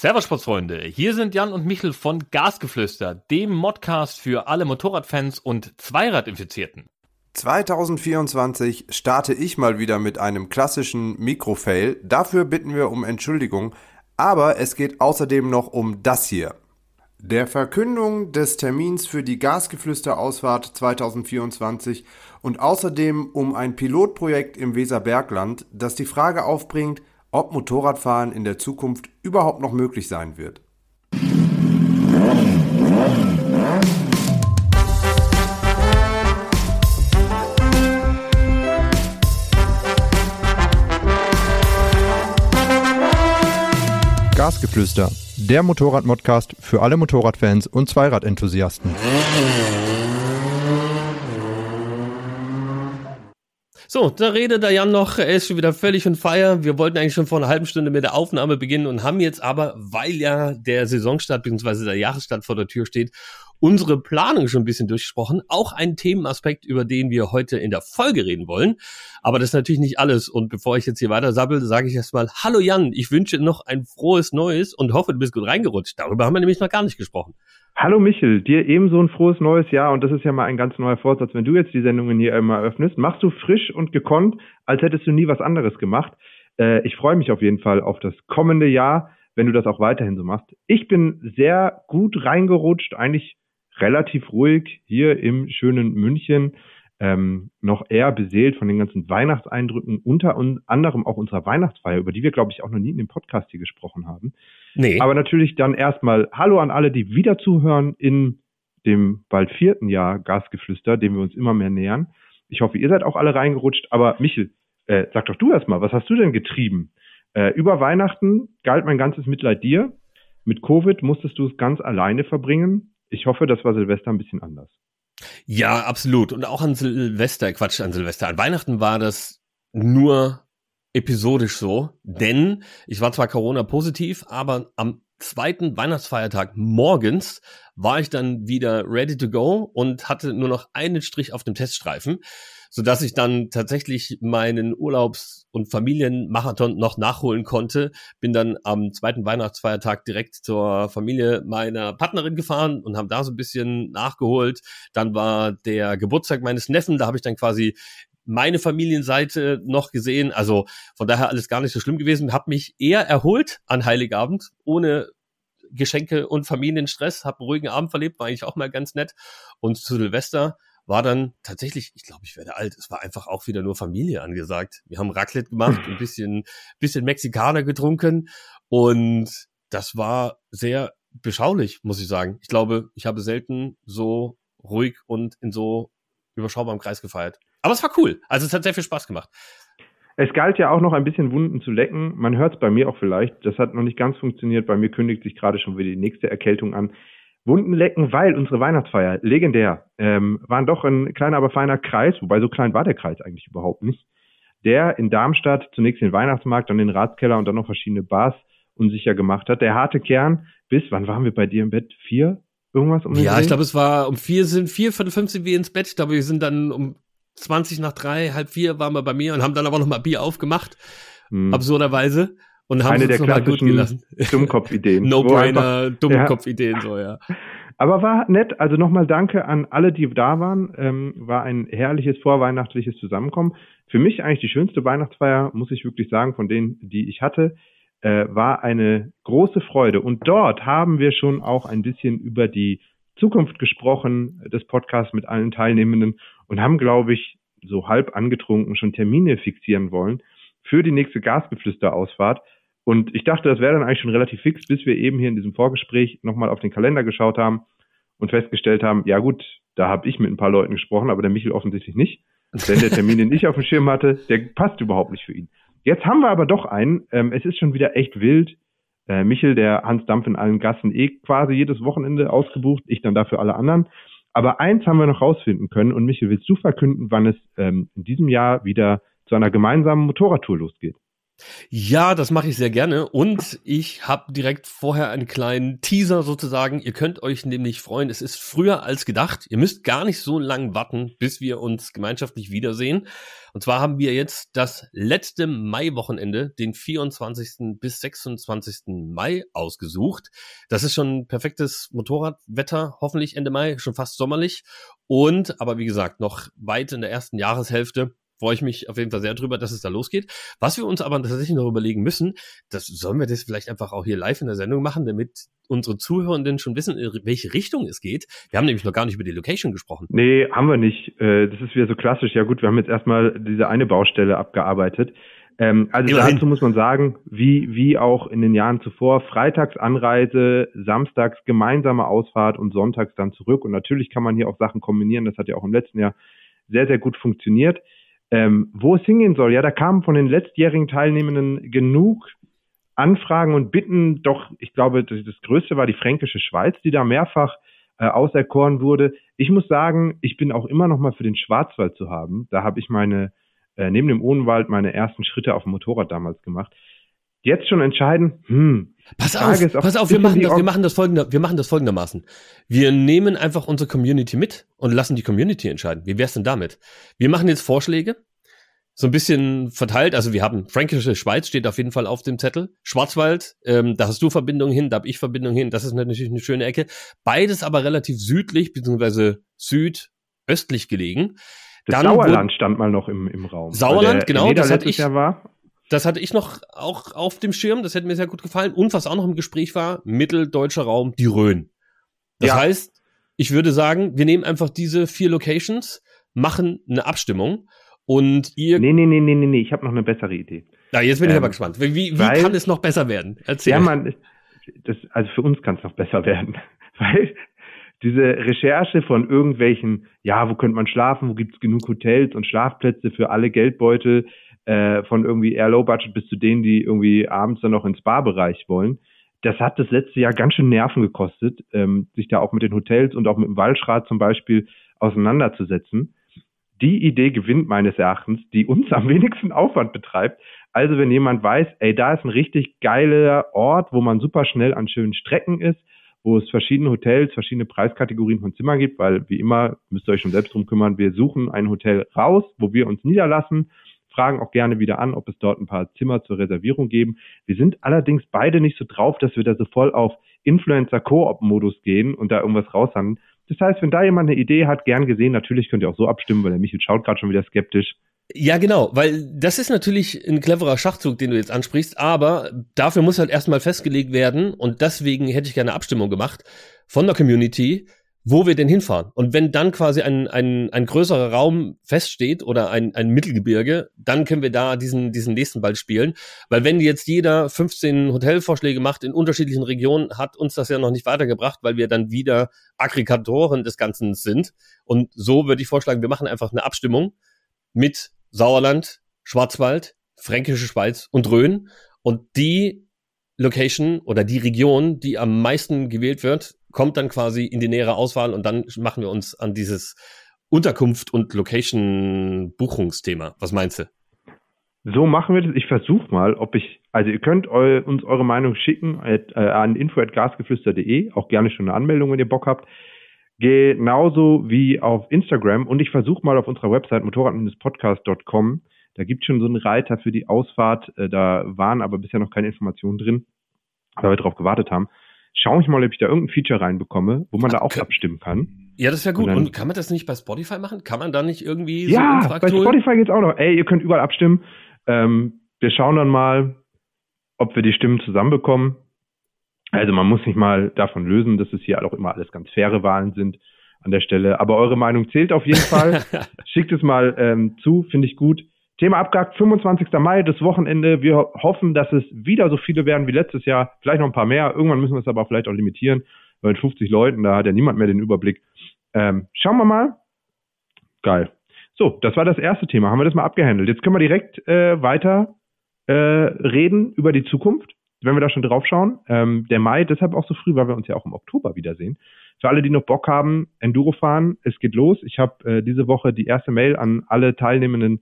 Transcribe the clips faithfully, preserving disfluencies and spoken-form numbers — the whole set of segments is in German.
Servus Sportsfreunde, hier sind Jan und Michel von Gasgeflüster, dem Modcast für alle Motorradfans und Zweiradinfizierten. zwanzig vierundzwanzig starte ich mal wieder mit einem klassischen Mikrofail. Dafür bitten wir um Entschuldigung, aber es geht außerdem noch um das hier. Der Verkündung des Termins für die Gasgeflüster-Ausfahrt zwanzig vierundzwanzig und außerdem um ein Pilotprojekt im Weserbergland, das die Frage aufbringt, ob Motorradfahren in der Zukunft überhaupt noch möglich sein wird. Gasgeflüster, der Motorrad-Modcast für alle Motorradfans und Zweiradenthusiasten. So, da redet der Jan noch, er ist schon wieder völlig on fire. Wir wollten eigentlich schon vor einer halben Stunde mit der Aufnahme beginnen und haben jetzt aber, weil ja der Saisonstart bzw. der Jahresstart vor der Tür steht, unsere Planung schon ein bisschen durchgesprochen. Auch ein Themenaspekt, über den wir heute in der Folge reden wollen. Aber das ist natürlich nicht alles. Und bevor ich jetzt hier weiter sabbel, sage ich erstmal, hallo Jan, ich wünsche noch ein frohes Neues und hoffe, du bist gut reingerutscht. Darüber haben wir nämlich noch gar nicht gesprochen. Hallo Michel, dir ebenso ein frohes neues Jahr und das ist ja mal ein ganz neuer Vorsatz, wenn du jetzt die Sendungen hier immer eröffnest, machst du frisch und gekonnt, als hättest du nie was anderes gemacht. Äh, ich freue mich auf jeden Fall auf das kommende Jahr, wenn du das auch weiterhin so machst. Ich bin sehr gut reingerutscht, eigentlich relativ ruhig hier im schönen München, ähm, noch eher beseelt von den ganzen Weihnachtseindrücken, unter anderem auch unserer Weihnachtsfeier, über die wir, glaube ich, auch noch nie in dem Podcast hier gesprochen haben. Nee. Aber natürlich dann erstmal Hallo an alle, die wieder zuhören in dem bald vierten Jahr Gasgeflüster, dem wir uns immer mehr nähern. Ich hoffe, ihr seid auch alle reingerutscht. Aber Michel, äh, sag doch du erstmal, was hast du denn getrieben? Äh, über Weihnachten galt mein ganzes Mitleid dir. Mit Covid musstest du es ganz alleine verbringen. Ich hoffe, das war Silvester ein bisschen anders. Ja, absolut. Und auch an Silvester, Quatsch, an Silvester. An Weihnachten war das nur episodisch so, denn ich war zwar Corona-positiv, aber am zweiten Weihnachtsfeiertag morgens war ich dann wieder ready to go und hatte nur noch einen Strich auf dem Teststreifen, sodass ich dann tatsächlich meinen Urlaubs- und Familienmarathon noch nachholen konnte. Bin dann am zweiten Weihnachtsfeiertag direkt zur Familie meiner Partnerin gefahren und haben da so ein bisschen nachgeholt. Dann war der Geburtstag meines Neffen, da habe ich dann quasi meine Familienseite noch gesehen, also von daher alles gar nicht so schlimm gewesen. Hab mich eher erholt an Heiligabend, ohne Geschenke und Familienstress, hab einen ruhigen Abend verlebt, war eigentlich auch mal ganz nett. Und zu Silvester war dann tatsächlich, ich glaube, ich werde alt, es war einfach auch wieder nur Familie angesagt. Wir haben Raclette gemacht, ein bisschen, bisschen Mexikaner getrunken und das war sehr beschaulich, muss ich sagen. Ich glaube, ich habe selten so ruhig und in so überschaubarem Kreis gefeiert. Aber es war cool. Also es hat sehr viel Spaß gemacht. Es galt ja auch noch ein bisschen Wunden zu lecken. Man hört es bei mir auch vielleicht. Das hat noch nicht ganz funktioniert. Bei mir kündigt sich gerade schon wieder die nächste Erkältung an. Wunden lecken, weil unsere Weihnachtsfeier, legendär, ähm, waren doch ein kleiner, aber feiner Kreis. Wobei so klein war der Kreis eigentlich überhaupt nicht. Der in Darmstadt zunächst den Weihnachtsmarkt, dann den Ratskeller und dann noch verschiedene Bars unsicher gemacht hat. Der harte Kern bis, wann waren wir bei dir im Bett? Vier? Irgendwas um den Ja, Dreh? ich glaube, es war um vier, sind vier, viertel fünf sind wir ins Bett. Ich glaube, wir sind dann um zwanzig nach drei, halb vier waren wir bei mir und haben dann aber noch mal Bier aufgemacht, hm. absurderweise. Und haben Eine uns noch mal gut gelassen. Dummkopf-Ideen. No-brainer, Dummkopf-Ideen, ja. So, ja. Aber war nett, also nochmal danke an alle, die da waren. Ähm, war ein herrliches vorweihnachtliches Zusammenkommen. Für mich eigentlich die schönste Weihnachtsfeier, muss ich wirklich sagen, von denen, die ich hatte, äh, war eine große Freude. Und dort haben wir schon auch ein bisschen über die Zukunft gesprochen, des Podcasts mit allen Teilnehmenden und haben, glaube ich, so halb angetrunken schon Termine fixieren wollen für die nächste Gasgeflüster-Ausfahrt. Und ich dachte, das wäre dann eigentlich schon relativ fix, bis wir eben hier in diesem Vorgespräch nochmal auf den Kalender geschaut haben und festgestellt haben, ja gut, da habe ich mit ein paar Leuten gesprochen, aber der Michel offensichtlich nicht. Denn der Termin, den ich auf dem Schirm hatte, der passt überhaupt nicht für ihn. Jetzt haben wir aber doch einen. Ähm, es ist schon wieder echt wild. Äh, Michel, der Hans Dampf in allen Gassen, eh quasi jedes Wochenende ausgebucht. Ich dann dafür alle anderen. Aber eins haben wir noch rausfinden können. Und Michel, willst du verkünden, wann es ähm, in diesem Jahr wieder zu einer gemeinsamen Motorradtour losgeht? Ja, das mache ich sehr gerne und ich habe direkt vorher einen kleinen Teaser sozusagen. Ihr könnt euch nämlich freuen, es ist früher als gedacht. Ihr müsst gar nicht so lange warten, bis wir uns gemeinschaftlich wiedersehen. Und zwar haben wir jetzt das letzte Maiwochenende, den vierundzwanzigsten bis sechsundzwanzigsten Mai ausgesucht. Das ist schon perfektes Motorradwetter, hoffentlich Ende Mai, schon fast sommerlich. Und, aber wie gesagt, noch weit in der ersten Jahreshälfte. Freue ich mich auf jeden Fall sehr drüber, dass es da losgeht. Was wir uns aber tatsächlich noch überlegen müssen, das sollen wir das vielleicht einfach auch hier live in der Sendung machen, damit unsere Zuhörenden schon wissen, in welche Richtung es geht. Wir haben nämlich noch gar nicht über die Location gesprochen. Nee, haben wir nicht. Das ist wieder so klassisch. Ja gut, wir haben jetzt erstmal diese eine Baustelle abgearbeitet. Ähm, also Immerhin. Dazu muss man sagen, wie wie auch in den Jahren zuvor, freitags Anreise, samstags gemeinsame Ausfahrt und sonntags dann zurück. Und natürlich kann man hier auch Sachen kombinieren. Das hat ja auch im letzten Jahr sehr, sehr gut funktioniert. Ähm, wo es hingehen soll, ja, da kamen von den letztjährigen Teilnehmenden genug Anfragen und Bitten. Doch, ich glaube, das, das Größte war die Fränkische Schweiz, die da mehrfach äh, auserkoren wurde. Ich muss sagen, ich bin auch immer noch mal für den Schwarzwald zu haben. Da habe ich meine, äh, neben dem Odenwald, meine ersten Schritte auf dem Motorrad damals gemacht. Jetzt schon entscheiden, hm. Pass auf, ist auch, pass auf, wir machen das, wir machen das folgender, wir machen das folgendermaßen. Wir nehmen einfach unsere Community mit und lassen die Community entscheiden. Wie wär's denn damit? Wir machen jetzt Vorschläge, so ein bisschen verteilt. Also wir haben Fränkische Schweiz steht auf jeden Fall auf dem Zettel. Schwarzwald, ähm, da hast du Verbindung hin, da habe ich Verbindung hin. Das ist natürlich eine schöne Ecke. Beides aber relativ südlich beziehungsweise südöstlich gelegen. Das Dann Sauerland stand mal noch im, im Raum. Sauerland, genau, das hatte ich. Jahr war. Das hatte ich noch auch auf dem Schirm, das hätte mir sehr gut gefallen. Und was auch noch im Gespräch war, mitteldeutscher Raum, die Rhön. Das ja. heißt, ich würde sagen, wir nehmen einfach diese vier Locations, machen eine Abstimmung und ihr... Nee, nee, nee, nee, nee, nee. Ich habe noch eine bessere Idee. Ja, jetzt bin ähm, ich aber gespannt. Wie, wie weil, kann es noch besser werden? Erzähl. Ja, man, das, also für uns kann es noch besser werden. Weil diese Recherche von irgendwelchen, ja, wo könnte man schlafen, wo gibt es genug Hotels und Schlafplätze für alle Geldbeutel, Äh, von irgendwie eher Low Budget bis zu denen, die irgendwie abends dann noch ins Spa-Bereich wollen. Das hat das letzte Jahr ganz schön Nerven gekostet, ähm, sich da auch mit den Hotels und auch mit dem Waldschrat zum Beispiel auseinanderzusetzen. Die Idee gewinnt meines Erachtens, die uns am wenigsten Aufwand betreibt. Also wenn jemand weiß, ey, da ist ein richtig geiler Ort, wo man super schnell an schönen Strecken ist, wo es verschiedene Hotels, verschiedene Preiskategorien von Zimmern gibt, weil wie immer, müsst ihr euch schon selbst drum kümmern, wir suchen ein Hotel raus, wo wir uns niederlassen, fragen auch gerne wieder an, ob es dort ein paar Zimmer zur Reservierung geben. Wir sind allerdings beide nicht so drauf, dass wir da so voll auf Influencer-Koop-Modus gehen und da irgendwas raushandeln. Das heißt, wenn da jemand eine Idee hat, gern gesehen, natürlich könnt ihr auch so abstimmen, weil der Michael schaut gerade schon wieder skeptisch. Ja, genau, weil das ist natürlich ein cleverer Schachzug, den du jetzt ansprichst, aber dafür muss halt erstmal festgelegt werden und deswegen hätte ich gerne eine Abstimmung gemacht von der Community, wo wir denn hinfahren. Und wenn dann quasi ein, ein, ein größerer Raum feststeht oder ein, ein Mittelgebirge, dann können wir da diesen, diesen nächsten Ball spielen. Weil wenn jetzt jeder fünfzehn Hotelvorschläge macht in unterschiedlichen Regionen, hat uns das ja noch nicht weitergebracht, weil wir dann wieder Aggregatoren des Ganzen sind. Und so würde ich vorschlagen, wir machen einfach eine Abstimmung mit Sauerland, Schwarzwald, Fränkische Schweiz und Rhön. Und die Location oder die Region, die am meisten gewählt wird, kommt dann quasi in die nähere Auswahl und dann machen wir uns an dieses Unterkunft- und Location-Buchungsthema. Was meinst du? So machen wir das. Ich versuche mal, ob ich, also ihr könnt eu, uns eure Meinung schicken at, äh, an info at gasgeflüster punkt de, auch gerne schon eine Anmeldung, wenn ihr Bock habt. Genauso wie auf Instagram und ich versuche mal auf unserer Website motorrad podcast punkt com, da gibt es schon so einen Reiter für die Ausfahrt, äh, da waren aber bisher noch keine Informationen drin, weil wir darauf gewartet haben. Schaue ich mal, ob ich da irgendein Feature reinbekomme, wo man da auch okay. abstimmen kann. Ja, das wäre gut. Und, dann, und kann man das nicht bei Spotify machen? Kann man da nicht irgendwie ja, so Ja, bei Spotify geht's auch noch. Ey, ihr könnt überall abstimmen. Ähm, wir schauen dann mal, ob wir die Stimmen zusammenbekommen. Also man muss nicht mal davon lösen, dass es hier auch immer alles ganz faire Wahlen sind an der Stelle. Aber eure Meinung zählt auf jeden Fall. Schickt es mal ähm, zu, finde ich gut. Thema abgehakt, fünfundzwanzigsten Mai, das Wochenende. Wir hoffen, dass es wieder so viele werden wie letztes Jahr. Vielleicht noch ein paar mehr. Irgendwann müssen wir es aber vielleicht auch limitieren. Weil mit fünfzig Leuten, da hat ja niemand mehr den Überblick. Ähm, schauen wir mal. Geil. So, das war das erste Thema. Haben wir das mal abgehandelt. Jetzt können wir direkt äh, weiter äh, reden über die Zukunft, wenn wir da schon drauf schauen. Ähm, der Mai, deshalb auch so früh, weil wir uns ja auch im Oktober wiedersehen. Für alle, die noch Bock haben, Enduro fahren, es geht los. Ich habe äh, diese Woche die erste Mail an alle Teilnehmenden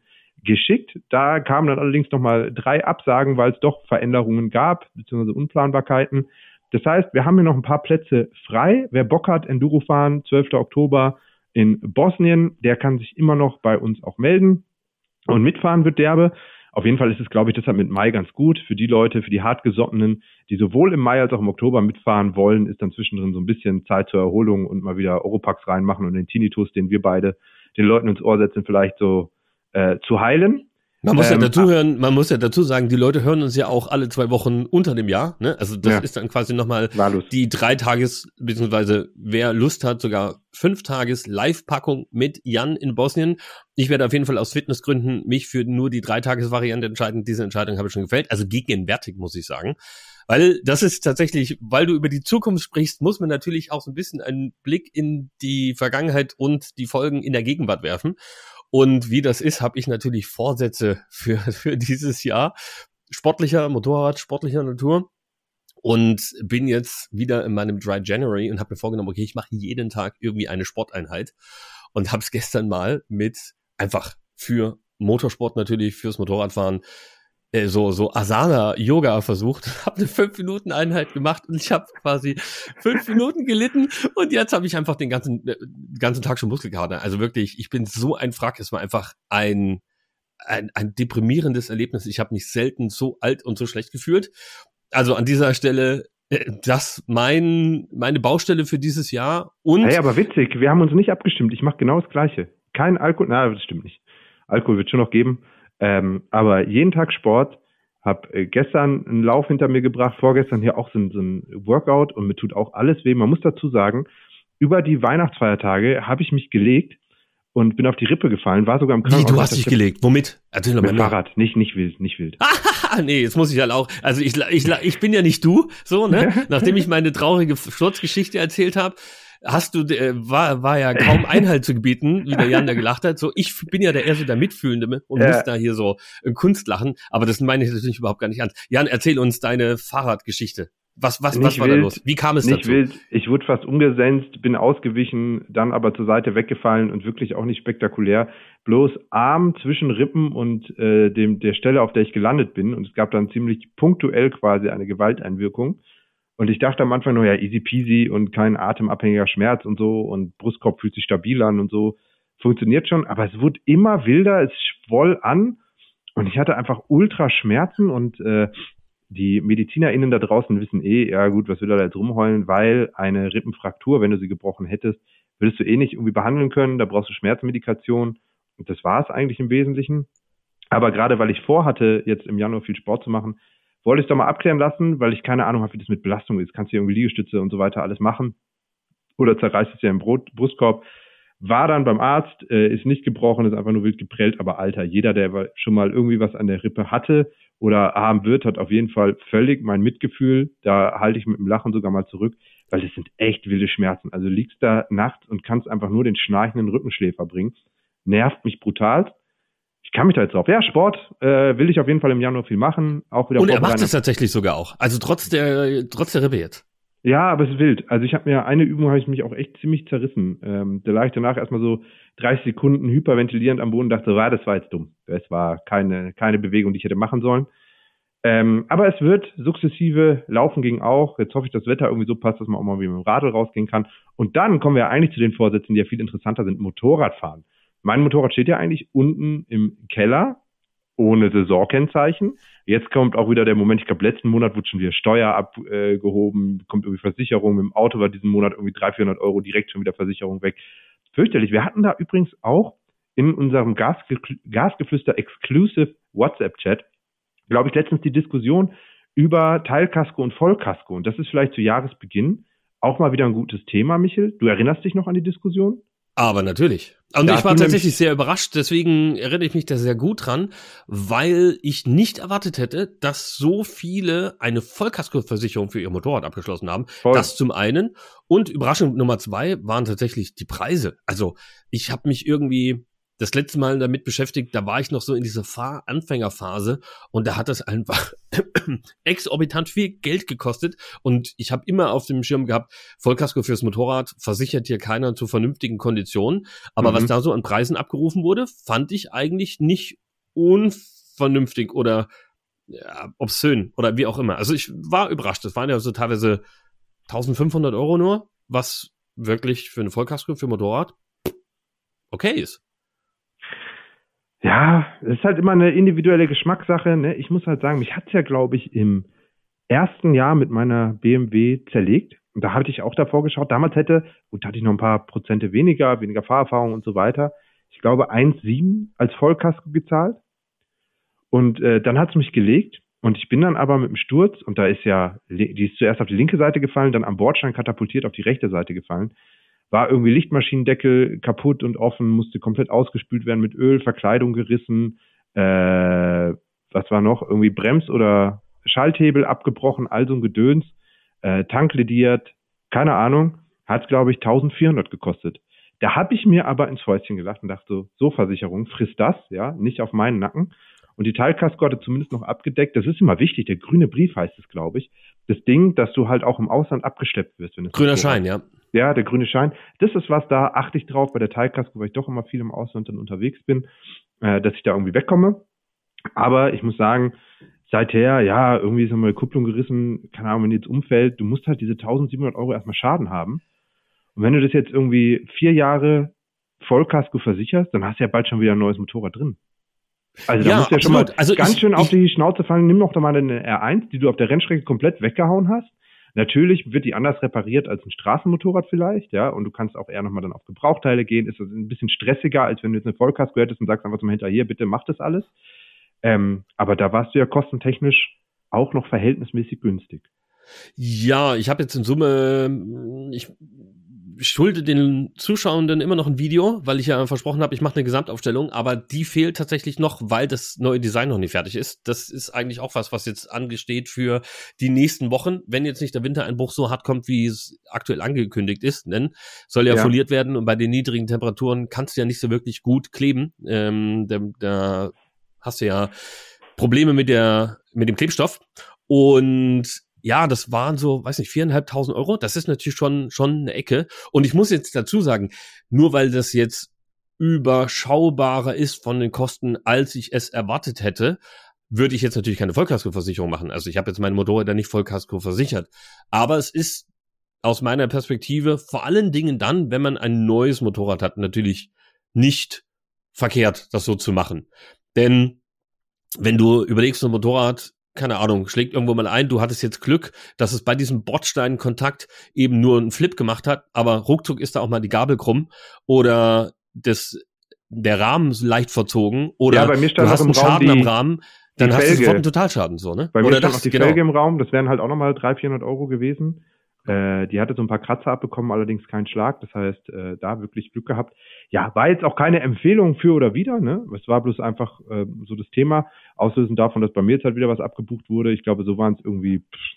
geschickt. Da kamen dann allerdings nochmal drei Absagen, weil es doch Veränderungen gab, beziehungsweise Unplanbarkeiten. Das heißt, wir haben hier noch ein paar Plätze frei. Wer Bock hat, Enduro fahren, zwölfter Oktober in Bosnien, der kann sich immer noch bei uns auch melden. Und mitfahren wird derbe. Auf jeden Fall ist es, glaube ich, deshalb mit Mai ganz gut. Für die Leute, für die Hartgesottenen, die sowohl im Mai als auch im Oktober mitfahren wollen, ist dann zwischendrin so ein bisschen Zeit zur Erholung und mal wieder Oropax reinmachen und den Tinnitus, den wir beide den Leuten ins Ohr setzen, vielleicht so äh, zu heilen. Man muss ähm, ja dazu hören, man muss ja dazu sagen, die Leute hören uns ja auch alle zwei Wochen unter dem Jahr, ne? Also das ja. ist dann quasi nochmal Wahllos. die drei Tages, beziehungsweise wer Lust hat, sogar fünf Tages Live-Packung mit Jan in Bosnien. Ich werde auf jeden Fall aus Fitnessgründen mich für nur die drei Tages Variante entscheiden. Diese Entscheidung habe ich schon gefällt. Also gegenwärtig, muss ich sagen. Weil das ist tatsächlich, weil du über die Zukunft sprichst, muss man natürlich auch so ein bisschen einen Blick in die Vergangenheit und die Folgen in der Gegenwart werfen. Und wie das ist, habe ich natürlich Vorsätze für für dieses Jahr. Sportlicher Motorrad, sportlicher Natur. Und bin jetzt wieder in meinem Dry January und habe mir vorgenommen, okay, ich mache jeden Tag irgendwie eine Sporteinheit. Und habe es gestern mal mit einfach für Motorsport natürlich, fürs Motorradfahren, äh, so so Asana-Yoga versucht. Habe eine fünf Minuten Einheit gemacht und ich habe quasi fünf Minuten gelitten. Und jetzt habe ich einfach den ganzen äh, ganzen Tag schon Muskelkater. Also wirklich, ich bin so ein Frack. Es war einfach ein ein, ein deprimierendes Erlebnis. Ich habe mich selten so alt und so schlecht gefühlt. Also an dieser Stelle, äh, das mein meine Baustelle für dieses Jahr. Und Hey, aber witzig, wir haben uns nicht abgestimmt. Ich mache genau das Gleiche. Kein Alkohol, na, das stimmt nicht. Alkohol wird schon noch geben. Ähm, aber jeden Tag Sport, habe äh, gestern einen Lauf hinter mir gebracht, vorgestern hier auch so ein, so ein Workout und mir tut auch alles weh. Man muss dazu sagen, über die Weihnachtsfeiertage habe ich mich gelegt und bin auf die Rippe gefallen, war sogar im wie, Krankenhaus. du hast dich gelegt. Womit? Erzähl doch Mit mal dem mehr. Fahrrad, nicht, nicht wild, nicht wild. Ah, nee, jetzt muss ich halt auch, also ich, ich, ich bin ja nicht du, so, ne? Nachdem ich meine traurige Sturzgeschichte erzählt habe, hast du, äh, war, war ja kaum Einhalt zu gebieten, wie der Jan da gelacht hat. So, ich bin ja der eher so der Mitfühlende und Ja. muss da hier so äh, Kunst lachen, aber das meine ich natürlich überhaupt gar nicht ernst. Jan, erzähl uns deine Fahrradgeschichte. Was, was, was Nicht war da wild, los? Wie kam es Nicht dazu? wild, ich wurde fast umgesenzt, bin ausgewichen, dann aber zur Seite weggefallen und wirklich auch nicht spektakulär. Bloß Arm zwischen Rippen und äh, dem der Stelle, auf der ich gelandet bin. Und es gab dann ziemlich punktuell quasi eine Gewalteinwirkung. Und ich dachte am Anfang nur, ja, easy peasy und kein atemabhängiger Schmerz und so und Brustkorb fühlt sich stabil an und so. Funktioniert schon, aber es wurde immer wilder, es schwoll an und ich hatte einfach ultra Schmerzen und äh, die MedizinerInnen da draußen wissen eh, ja gut, was will er da jetzt rumheulen, weil eine Rippenfraktur, wenn du sie gebrochen hättest, würdest du eh nicht irgendwie behandeln können, da brauchst du Schmerzmedikation und das war es eigentlich im Wesentlichen. Aber gerade weil ich vorhatte, jetzt im Januar viel Sport zu machen, wollte ich es doch mal abklären lassen, weil ich keine Ahnung habe, wie das mit Belastung ist. Kannst du irgendwie Liegestütze und so weiter alles machen oder zerreißt es ja im Brot, Brustkorb. War dann beim Arzt, äh, ist nicht gebrochen, ist einfach nur wild geprellt, aber Alter, jeder, der schon mal irgendwie was an der Rippe hatte oder haben wird, hat auf jeden Fall völlig mein Mitgefühl. Da halte ich mit dem Lachen sogar mal zurück, weil das sind echt wilde Schmerzen. Also liegst da nachts und kannst einfach nur den schnarchenden Rückenschläfer bringen. Nervt mich brutal. Ich kann mich da jetzt drauf. Ja, Sport äh, will ich auf jeden Fall im Januar viel machen. Auch wieder Und er macht vorbereiten. es tatsächlich sogar auch. Also trotz der, trotz der Rippe jetzt. Ja, aber es ist wild. Also ich habe mir eine Übung, habe ich mich auch echt ziemlich zerrissen. Ähm, da lag ich danach erstmal so dreißig Sekunden hyperventilierend am Boden und dachte, ah, das war jetzt dumm. Das war keine keine Bewegung, die ich hätte machen sollen. Ähm, aber es wird sukzessive, Laufen ging auch. Jetzt hoffe ich, dass das Wetter irgendwie so passt, dass man auch mal wieder mit dem Radl rausgehen kann. Und dann kommen wir eigentlich zu den Vorsätzen, die ja viel interessanter sind. Motorradfahren. Mein Motorrad steht ja eigentlich unten im Keller, ohne Saisonkennzeichen. Jetzt kommt auch wieder der Moment, ich glaube, letzten Monat wurde schon wieder Steuer abgehoben, äh, kommt irgendwie Versicherung. Mit dem Auto war diesen Monat irgendwie dreihundert, vierhundert Euro direkt schon wieder Versicherung weg. Fürchterlich. Wir hatten da übrigens auch in unserem Gasge- Gasgeflüster Exclusive WhatsApp-Chat, glaube ich, letztens die Diskussion über Teilkasko und Vollkasko. Und das ist vielleicht zu Jahresbeginn auch mal wieder ein gutes Thema, Michel. Du erinnerst dich noch an die Diskussion? Aber natürlich. Und Da ich hast war du tatsächlich sehr überrascht, deswegen erinnere ich mich da sehr gut dran, weil ich nicht erwartet hätte, dass so viele eine Vollkaskoversicherung für ihr Motorrad abgeschlossen haben. Voll. Das zum einen. Und Überraschung Nummer zwei waren tatsächlich die Preise. Also ich habe mich irgendwie das letzte Mal damit beschäftigt, da war ich noch so in dieser Fahr-Anfängerphase und da hat das einfach exorbitant viel Geld gekostet und ich habe immer auf dem Schirm gehabt, Vollkasko fürs Motorrad versichert hier keiner zu vernünftigen Konditionen, aber Mhm. was da so an Preisen abgerufen wurde, fand ich eigentlich nicht unvernünftig oder ja, obszön oder wie auch immer. Also ich war überrascht. Das waren ja so teilweise eintausendfünfhundert Euro nur, was wirklich für eine Vollkasko für Motorrad okay ist. Ja, es ist halt immer eine individuelle Geschmackssache. Ne? Ich muss halt sagen, mich hat's ja, glaube ich, im ersten Jahr mit meiner B M W zerlegt. Und da hatte ich auch davor geschaut. Damals hätte, gut, da hatte ich noch ein paar Prozente weniger, weniger Fahrerfahrung und so weiter. Ich glaube, eins Komma sieben als Vollkasko gezahlt. Und äh, dann hat's mich gelegt. Und ich bin dann aber mit dem Sturz, und da ist ja, die ist zuerst auf die linke Seite gefallen, dann am Bordstein katapultiert auf die rechte Seite gefallen. War irgendwie Lichtmaschinendeckel kaputt und offen, musste komplett ausgespült werden mit Öl, Verkleidung gerissen, äh, was war noch? Irgendwie Brems- oder Schalthebel abgebrochen, all so ein Gedöns, äh, Tank lediert, keine Ahnung, hat glaube ich eintausendvierhundert gekostet. Da habe ich mir aber ins Fäustchen gelacht und dachte so, so Versicherung, frisst das, ja, nicht auf meinen Nacken. Und die Teilkasko hatte zumindest noch abgedeckt. Das ist immer wichtig. Der grüne Brief heißt es, glaube ich. Das Ding, dass du halt auch im Ausland abgeschleppt wirst. Wenn es Grüner Schein, ja. Ja, der grüne Schein. Das ist was, da achte ich drauf bei der Teilkasko, weil ich doch immer viel im Ausland dann unterwegs bin, äh, dass ich da irgendwie wegkomme. Aber ich muss sagen, seither, ja, irgendwie ist nochmal eine Kupplung gerissen. Keine Ahnung, wenn die jetzt umfällt, du musst halt diese eintausendsiebenhundert Euro erstmal Schaden haben. Und wenn du das jetzt irgendwie vier Jahre Vollkasko versicherst, dann hast du ja bald schon wieder ein neues Motorrad drin. Also da Ja, musst du ja schon absolut. mal Also ganz ich- schön auf ich- die Schnauze fallen. Nimm doch da mal eine R eins, die du auf der Rennstrecke komplett weggehauen hast. Natürlich wird die anders repariert als ein Straßenmotorrad vielleicht, ja, und du kannst auch eher nochmal dann auf Gebrauchteile gehen. Ist das ein bisschen stressiger, als wenn du jetzt eine Vollkasko hättest und sagst einfach mal hinterher, bitte mach das alles. Ähm, aber da warst du ja kostentechnisch auch noch verhältnismäßig günstig. Ja, ich habe jetzt in Summe, ich schulde den Zuschauenden immer noch ein Video, weil ich ja versprochen habe, ich mache eine Gesamtaufstellung, aber die fehlt tatsächlich noch, weil das neue Design noch nicht fertig ist. Das ist eigentlich auch was, was jetzt angesteht für die nächsten Wochen, wenn jetzt nicht der Wintereinbruch so hart kommt, wie es aktuell angekündigt ist, denn soll ja, Ja. foliert werden und bei den niedrigen Temperaturen kannst du ja nicht so wirklich gut kleben. Ähm, da, da hast du ja Probleme mit der mit dem Klebstoff und ja, das waren so, weiß nicht, viereinhalbtausend Euro. Das ist natürlich schon schon eine Ecke. Und ich muss jetzt dazu sagen, nur weil das jetzt überschaubarer ist von den Kosten, als ich es erwartet hätte, würde ich jetzt natürlich keine Vollkaskoversicherung machen. Also ich habe jetzt meine Motorräder nicht Vollkasko versichert. Aber es ist aus meiner Perspektive vor allen Dingen dann, wenn man ein neues Motorrad hat, natürlich nicht verkehrt, das so zu machen. Denn wenn du überlegst, ein Motorrad, keine Ahnung, schlägt irgendwo mal ein, du hattest jetzt Glück, dass es bei diesem Bordsteinkontakt eben nur einen Flip gemacht hat, aber ruckzuck ist da auch mal die Gabel krumm oder das, der Rahmen ist leicht verzogen oder Ja, bei mir stand du hast noch einen im Raum Schaden die- am Rahmen, dann die hast du Felge. sofort einen Totalschaden, so, ne? Bei mir oder stand das, noch die genau. Felge im Raum, das wären halt auch nochmal dreihundert, vierhundert Euro gewesen. Äh, die hatte so ein paar Kratzer abbekommen, allerdings keinen Schlag. Das heißt, äh, da wirklich Glück gehabt. Ja, war jetzt auch keine Empfehlung für oder wider, ne? Es war bloß einfach äh, so das Thema, auslösend davon, dass bei mir jetzt halt wieder was abgebucht wurde. Ich glaube, so waren es irgendwie pff,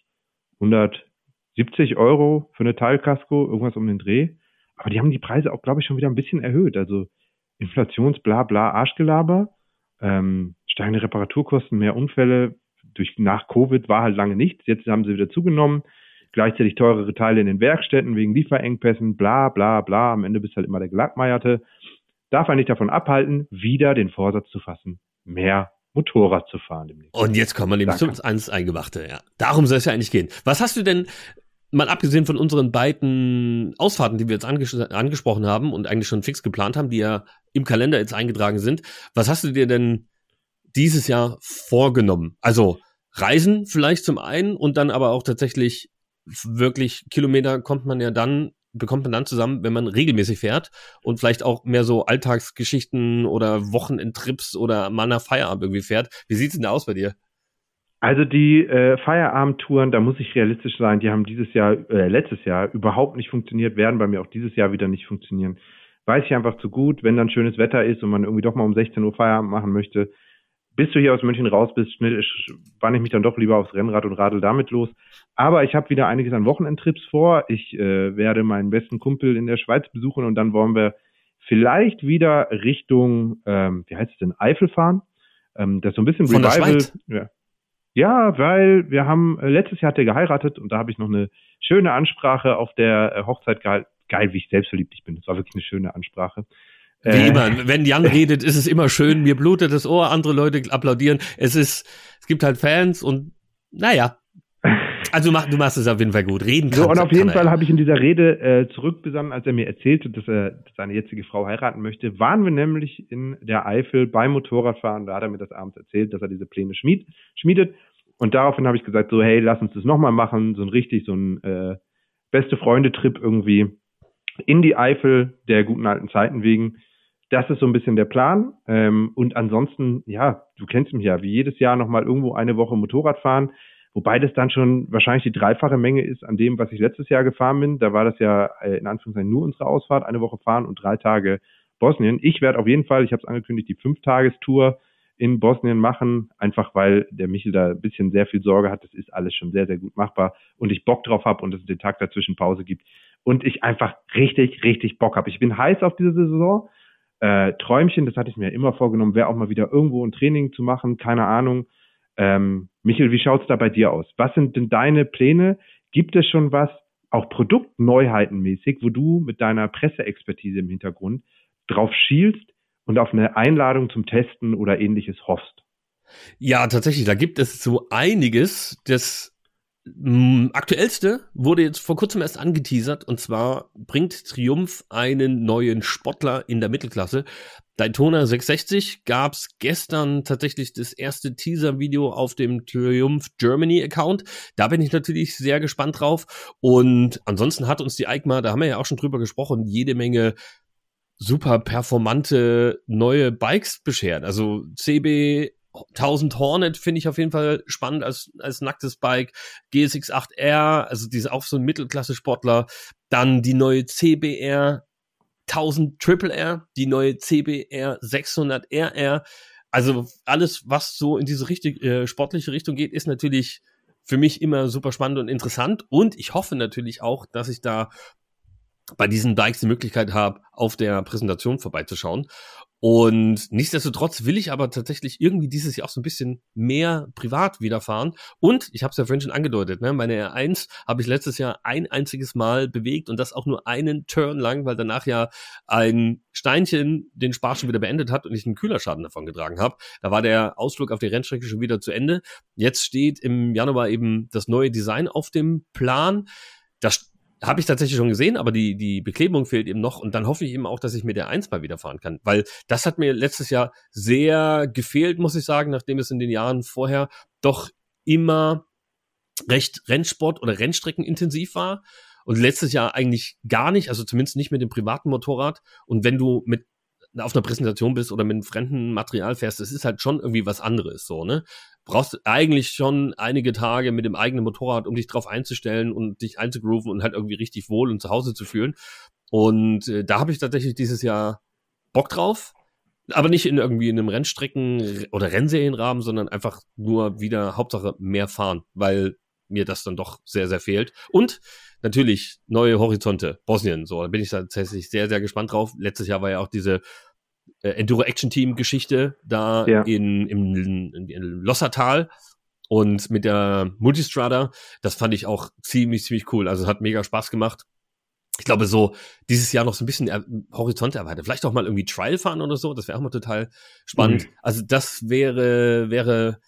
hundertsiebzig Euro für eine Teilkasko, irgendwas um den Dreh. Aber die haben die Preise auch, glaube ich, schon wieder ein bisschen erhöht. Also Inflationsblabla, Arschgelaber, ähm, steigende Reparaturkosten, mehr Unfälle. Durch nach Covid war halt lange nichts. Jetzt haben sie wieder zugenommen. Gleichzeitig teurere Teile in den Werkstätten wegen Lieferengpässen, bla bla bla. Am Ende bist halt immer der Gelackmeierte. Darf einen nicht davon abhalten, wieder den Vorsatz zu fassen, mehr Motorrad zu fahren demnächst. Und jetzt kommen wir nämlich Danke. zum ans Eingemachte, ja. Darum soll es ja eigentlich gehen. Was hast du denn, mal abgesehen von unseren beiden Ausfahrten, die wir jetzt anges- angesprochen haben und eigentlich schon fix geplant haben, die ja im Kalender jetzt eingetragen sind, was hast du dir denn dieses Jahr vorgenommen? Also Reisen vielleicht zum einen und dann aber auch tatsächlich wirklich Kilometer kommt man ja dann, bekommt man dann zusammen, wenn man regelmäßig fährt und vielleicht auch mehr so Alltagsgeschichten oder Wochenendtrips oder mal nach Feierabend irgendwie fährt. Wie sieht's denn da aus bei dir? Also die äh, Feierabendtouren, da muss ich realistisch sein, die haben dieses Jahr, äh, letztes Jahr überhaupt nicht funktioniert, werden bei mir auch dieses Jahr wieder nicht funktionieren. Weiß ich einfach zu gut, wenn dann schönes Wetter ist und man irgendwie doch mal um sechzehn Uhr Feierabend machen möchte, bis du hier aus München raus bist, schnell spanne ich mich dann doch lieber aufs Rennrad und radel damit los. Aber ich habe wieder einiges an Wochenendtrips vor. Ich äh, werde meinen besten Kumpel in der Schweiz besuchen und dann wollen wir vielleicht wieder Richtung, ähm, wie heißt es denn, Eifel fahren. Ähm, das ist so ein bisschen Von der Revival. Schweiz? Ja. ja, weil wir haben, äh, letztes Jahr hat er geheiratet und da habe ich noch eine schöne Ansprache auf der äh, Hochzeit gehalten. Geil, wie ich selbstverliebt ich bin. Das war wirklich eine schöne Ansprache. Wie äh, immer, wenn Jan redet, ist es immer schön, mir blutet das Ohr, andere Leute applaudieren. Es ist, es gibt halt Fans und naja. Also du machst, du machst es auf jeden Fall gut. Reden kann, so, und auf jeden Fall ja. habe ich in dieser Rede äh, zurückbesandt, als er mir erzählte, dass er seine jetzige Frau heiraten möchte, waren wir nämlich in der Eifel beim Motorradfahren. Da hat er mir das abends erzählt, dass er diese Pläne schmied, schmiedet. Und daraufhin habe ich gesagt, so hey, lass uns das nochmal machen. So ein richtig, so ein äh, beste Freunde-Trip irgendwie in die Eifel der guten alten Zeiten wegen. Das ist so ein bisschen der Plan. Ähm, und ansonsten, ja, du kennst mich ja, wie jedes Jahr nochmal irgendwo eine Woche Motorrad fahren. Wobei das dann schon wahrscheinlich die dreifache Menge ist an dem, was ich letztes Jahr gefahren bin. Da war das ja äh, in Anführungszeichen nur unsere Ausfahrt, eine Woche fahren und drei Tage Bosnien. Ich werde auf jeden Fall, ich habe es angekündigt, die Fünf-Tagestour in Bosnien machen, einfach weil der Michel da ein bisschen sehr viel Sorge hat. Das ist alles schon sehr, sehr gut machbar und ich Bock drauf habe und es den Tag dazwischen Pause gibt und ich einfach richtig, richtig Bock habe. Ich bin heiß auf diese Saison. Äh, Träumchen, das hatte ich mir immer vorgenommen, wäre auch mal wieder irgendwo ein Training zu machen, keine Ahnung. Ähm, Michel, wie schaut's da bei dir aus? Was sind denn deine Pläne? Gibt es schon was, auch Produktneuheitenmäßig, wo du mit deiner Presseexpertise im Hintergrund drauf schielst und auf eine Einladung zum Testen oder ähnliches hoffst? Ja, tatsächlich, da gibt es so einiges. Das mh, aktuellste wurde jetzt vor kurzem erst angeteasert und zwar bringt Triumph einen neuen Sportler in der Mittelklasse. Daytona sechshundertsechzig gab's gestern tatsächlich das erste Teaser-Video auf dem Triumph Germany-Account. Da bin ich natürlich sehr gespannt drauf. Und ansonsten hat uns die EICMA, da haben wir ja auch schon drüber gesprochen, jede Menge super performante neue Bikes beschert. Also C B tausend Hornet finde ich auf jeden Fall spannend als als nacktes Bike. G S X acht R, also diese auch so ein Mittelklasse-Sportler. Dann die neue C B R tausend Triple R, die neue C B R sechshundert R R. Also alles, was so in diese richtig, äh, sportliche Richtung geht, ist natürlich für mich immer super spannend und interessant. Und ich hoffe natürlich auch, dass ich da bei diesen Bikes die Möglichkeit habe, auf der Präsentation vorbeizuschauen. Und nichtsdestotrotz will ich aber tatsächlich irgendwie dieses Jahr auch so ein bisschen mehr privat wieder fahren. Und ich habe es ja vorhin schon angedeutet, ne, meine R eins habe ich letztes Jahr ein einziges Mal bewegt und das auch nur einen Turn lang, weil danach ja ein Steinchen den Spaß schon wieder beendet hat und ich einen Kühlerschaden davon getragen habe. Da war der Ausflug auf die Rennstrecke schon wieder zu Ende. Jetzt steht im Januar eben das neue Design auf dem Plan. Das habe ich tatsächlich schon gesehen, aber die die Beklebung fehlt eben noch und dann hoffe ich eben auch, dass ich mit der eins mal wieder fahren kann, weil das hat mir letztes Jahr sehr gefehlt, muss ich sagen, nachdem es in den Jahren vorher doch immer recht Rennsport- oder Rennstreckenintensiv war und letztes Jahr eigentlich gar nicht, also zumindest nicht mit dem privaten Motorrad und wenn du mit auf einer Präsentation bist oder mit einem fremden Material fährst, das ist halt schon irgendwie was anderes, so, ne? Brauchst eigentlich schon einige Tage mit dem eigenen Motorrad, um dich drauf einzustellen und dich einzugrooven und halt irgendwie richtig wohl und zu Hause zu fühlen. Und äh, da habe ich tatsächlich dieses Jahr Bock drauf, aber nicht in irgendwie in einem Rennstrecken- oder Rennserienrahmen, sondern einfach nur wieder Hauptsache mehr fahren, weil mir das dann doch sehr, sehr fehlt. Und natürlich neue Horizonte, Bosnien, so, da bin ich tatsächlich sehr, sehr gespannt drauf. Letztes Jahr war ja auch diese äh, Enduro-Action-Team-Geschichte da ja. in, im in, in Lossertal und mit der Multistrada, das fand ich auch ziemlich, ziemlich cool. Also es hat mega Spaß gemacht. Ich glaube, so dieses Jahr noch so ein bisschen er- Horizont erweitert. Vielleicht auch mal irgendwie Trial fahren oder so, das wäre auch mal total spannend. Mhm. Also das wäre, wäre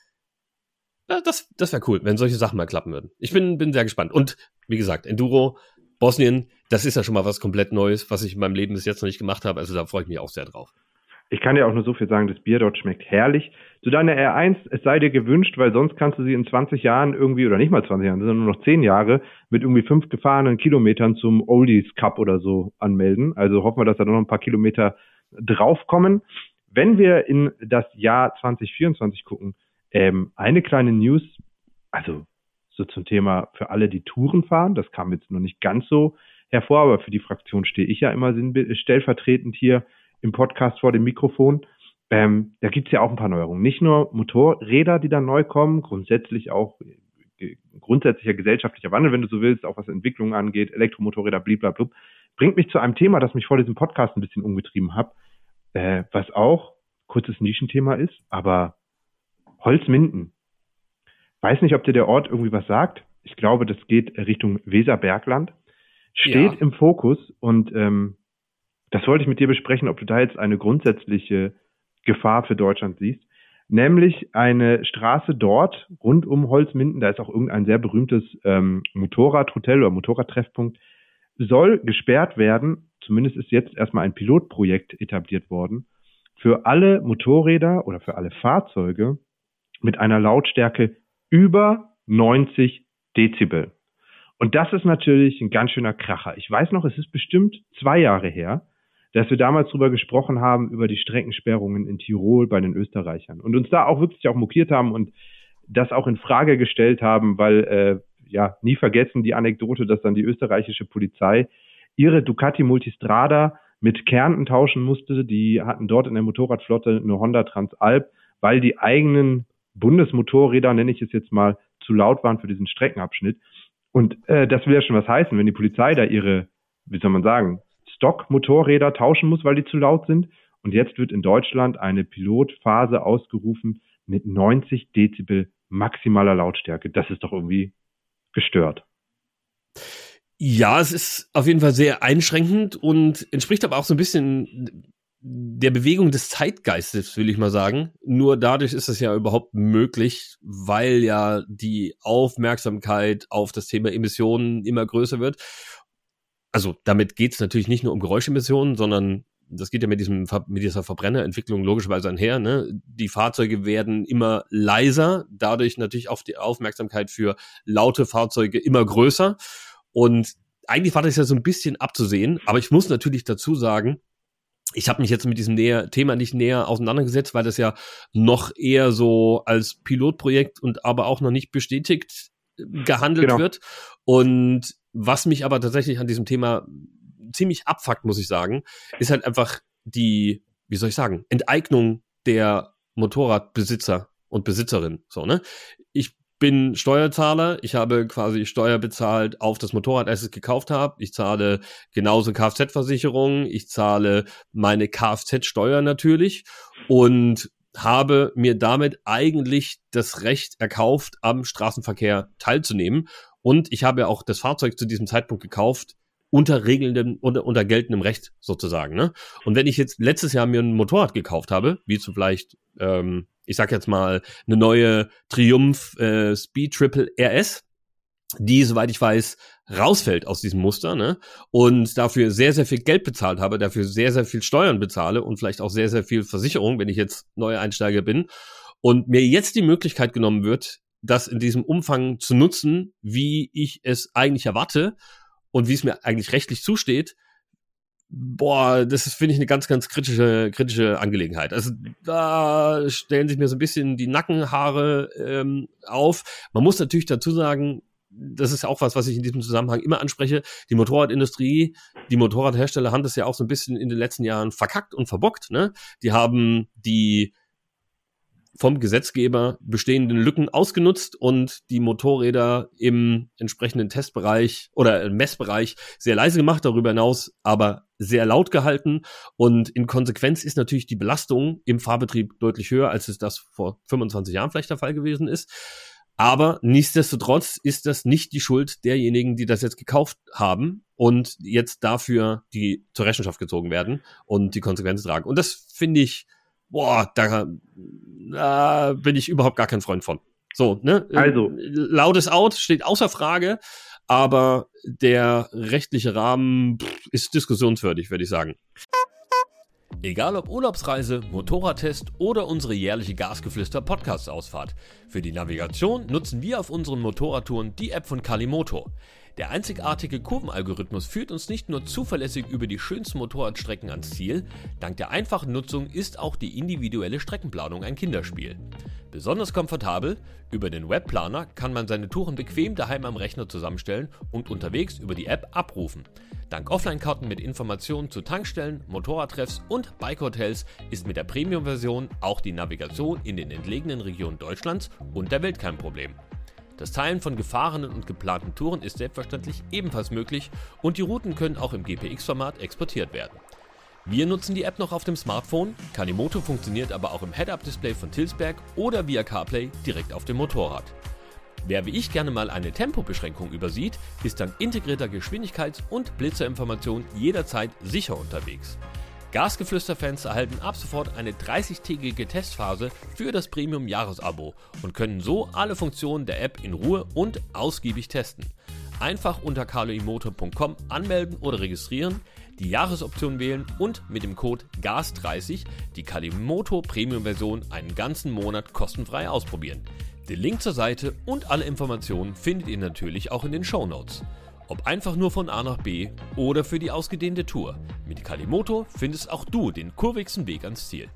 Ja, das, das wäre cool, wenn solche Sachen mal klappen würden. Ich bin, bin sehr gespannt. Und wie gesagt, Enduro, Bosnien, das ist ja schon mal was komplett Neues, was ich in meinem Leben bis jetzt noch nicht gemacht habe. Also da freue ich mich auch sehr drauf. Ich kann dir auch nur so viel sagen, das Bier dort schmeckt herrlich. Zu deiner R eins, es sei dir gewünscht, weil sonst kannst du sie in zwanzig Jahren irgendwie, oder nicht mal zwanzig Jahren, sondern nur noch zehn Jahre, mit irgendwie fünf gefahrenen Kilometern zum Oldies Cup oder so anmelden. Also hoffen wir, dass da noch ein paar Kilometer draufkommen. Wenn wir in das Jahr zwanzig vierundzwanzig gucken, Ähm, eine kleine News, also so zum Thema für alle, die Touren fahren, das kam jetzt noch nicht ganz so hervor, aber für die Fraktion stehe ich ja immer stellvertretend hier im Podcast vor dem Mikrofon. Ähm, da gibt's ja auch ein paar Neuerungen. Nicht nur Motorräder, die da neu kommen, grundsätzlich auch äh, grundsätzlicher gesellschaftlicher Wandel, wenn du so willst, auch was Entwicklungen angeht, Elektromotorräder, blablabla, bringt mich zu einem Thema, das mich vor diesem Podcast ein bisschen umgetrieben hat, äh, was auch kurzes Nischenthema ist, aber Holzminden. Weiß nicht, ob dir der Ort irgendwie was sagt. Ich glaube, das geht Richtung Weserbergland. Steht ja im Fokus und ähm, Das wollte ich mit dir besprechen, ob du da jetzt eine grundsätzliche Gefahr für Deutschland siehst. Nämlich eine Straße dort rund um Holzminden, da ist auch irgendein sehr berühmtes ähm, Motorradhotel oder Motorradtreffpunkt, soll gesperrt werden, zumindest ist jetzt erstmal ein Pilotprojekt etabliert worden, für alle Motorräder oder für alle Fahrzeuge mit einer Lautstärke über neunzig Dezibel. Und das ist natürlich ein ganz schöner Kracher. Ich weiß noch, es ist bestimmt zwei Jahre her, dass wir damals drüber gesprochen haben, über die Streckensperrungen in Tirol bei den Österreichern. Und uns da auch wirklich auch mokiert haben und das auch in Frage gestellt haben, weil, äh, ja, nie vergessen die Anekdote, dass dann die österreichische Polizei ihre Ducati Multistrada mit Kärnten tauschen musste. Die hatten dort in der Motorradflotte eine Honda Transalp, weil die eigenen Bundesmotorräder, nenne ich es jetzt mal, zu laut waren für diesen Streckenabschnitt. Und äh, das will ja schon was heißen, wenn die Polizei da ihre, wie soll man sagen, Stock-Motorräder tauschen muss, weil die zu laut sind. Und jetzt wird in Deutschland eine Pilotphase ausgerufen mit neunzig Dezibel maximaler Lautstärke. Das ist doch irgendwie gestört. Ja, es ist auf jeden Fall sehr einschränkend und entspricht aber auch so ein bisschen der Bewegung des Zeitgeistes, will ich mal sagen. Nur dadurch ist es ja überhaupt möglich, weil ja die Aufmerksamkeit auf das Thema Emissionen immer größer wird. Also damit geht es natürlich nicht nur um Geräuschemissionen, sondern das geht ja mit diesem mit dieser Verbrennerentwicklung logischerweise einher. Ne? Die Fahrzeuge werden immer leiser, dadurch natürlich auch die Aufmerksamkeit für laute Fahrzeuge immer größer. Und eigentlich war das ja so ein bisschen abzusehen, aber ich muss natürlich dazu sagen, ich habe mich jetzt mit diesem näher, Thema nicht näher auseinandergesetzt, weil das ja noch eher so als Pilotprojekt und aber auch noch nicht bestätigt gehandelt genau. wird. Und was mich aber tatsächlich an diesem Thema ziemlich abfuckt, muss ich sagen, ist halt einfach die, wie soll ich sagen, Enteignung der Motorradbesitzer und Besitzerinnen. So, ne? Ich bin Steuerzahler, ich habe quasi Steuer bezahlt auf das Motorrad, als ich es gekauft habe. Ich zahle genauso Kfz-Versicherung, ich zahle meine Kfz-Steuer natürlich und habe mir damit eigentlich das Recht erkauft, am Straßenverkehr teilzunehmen. Und ich habe ja auch das Fahrzeug zu diesem Zeitpunkt gekauft, unter regelndem, unter, unter geltendem Recht sozusagen. Ne? Und wenn ich jetzt letztes Jahr mir ein Motorrad gekauft habe, wie zum vielleicht, ähm, ich sag jetzt mal, eine neue Triumph äh, Speed Triple R S, die, soweit ich weiß, rausfällt aus diesem Muster, ne? Und dafür sehr, sehr viel Geld bezahlt habe, dafür sehr, sehr viel Steuern bezahle und vielleicht auch sehr, sehr viel Versicherung, wenn ich jetzt neuer Einsteiger bin. Und mir jetzt die Möglichkeit genommen wird, das in diesem Umfang zu nutzen, wie ich es eigentlich erwarte und wie es mir eigentlich rechtlich zusteht, boah, das ist, finde ich, eine ganz, ganz kritische, kritische Angelegenheit. Also da stellen sich mir so ein bisschen die Nackenhaare ähm, auf. Man muss natürlich dazu sagen, das ist auch was, was ich in diesem Zusammenhang immer anspreche. Die Motorradindustrie, die Motorradhersteller haben das ja auch so ein bisschen in den letzten Jahren verkackt und verbockt, ne? Die haben die vom Gesetzgeber bestehenden Lücken ausgenutzt und die Motorräder im entsprechenden Testbereich oder Messbereich sehr leise gemacht, darüber hinaus aber sehr laut gehalten. Und in Konsequenz ist natürlich die Belastung im Fahrbetrieb deutlich höher, als es das vor fünfundzwanzig Jahren vielleicht der Fall gewesen ist. Aber nichtsdestotrotz ist das nicht die Schuld derjenigen, die das jetzt gekauft haben und jetzt dafür die zur Rechenschaft gezogen werden und die Konsequenzen tragen. Und das finde ich, boah, da, da bin ich überhaupt gar kein Freund von. So, ne? Also. Lautes Out steht außer Frage, aber der rechtliche Rahmen pff, ist diskussionswürdig, würde ich sagen. Egal ob Urlaubsreise, Motorradtest oder unsere jährliche Gasgeflüster-Podcast-Ausfahrt. Für die Navigation nutzen wir auf unseren Motorradtouren die App von Calimoto. Der einzigartige Kurvenalgorithmus führt uns nicht nur zuverlässig über die schönsten Motorradstrecken ans Ziel, dank der einfachen Nutzung ist auch die individuelle Streckenplanung ein Kinderspiel. Besonders komfortabel, über den Webplaner kann man seine Touren bequem daheim am Rechner zusammenstellen und unterwegs über die App abrufen. Dank Offline-Karten mit Informationen zu Tankstellen, Motorradtreffs und Bike-Hotels ist mit der Premium-Version auch die Navigation in den entlegenen Regionen Deutschlands und der Welt kein Problem. Das Teilen von gefahrenen und geplanten Touren ist selbstverständlich ebenfalls möglich und die Routen können auch im G P X-Format exportiert werden. Wir nutzen die App noch auf dem Smartphone, Calimoto funktioniert aber auch im Head-Up-Display von Tilsberg oder via CarPlay direkt auf dem Motorrad. Wer wie ich gerne mal eine Tempobeschränkung übersieht, ist dank integrierter Geschwindigkeits- und Blitzerinformation jederzeit sicher unterwegs. Gasgeflüster-Fans erhalten ab sofort eine dreißigtägige Testphase für das Premium-Jahresabo und können so alle Funktionen der App in Ruhe und ausgiebig testen. Einfach unter carloimotor punkt com anmelden oder registrieren, die Jahresoption wählen und mit dem Code G A S dreißig die Calimoto Premium-Version einen ganzen Monat kostenfrei ausprobieren. Den Link zur Seite und alle Informationen findet ihr natürlich auch in den Shownotes. Ob einfach nur von A nach B oder für die ausgedehnte Tour. Mit Calimoto findest auch du den kurvigsten Weg ans Ziel.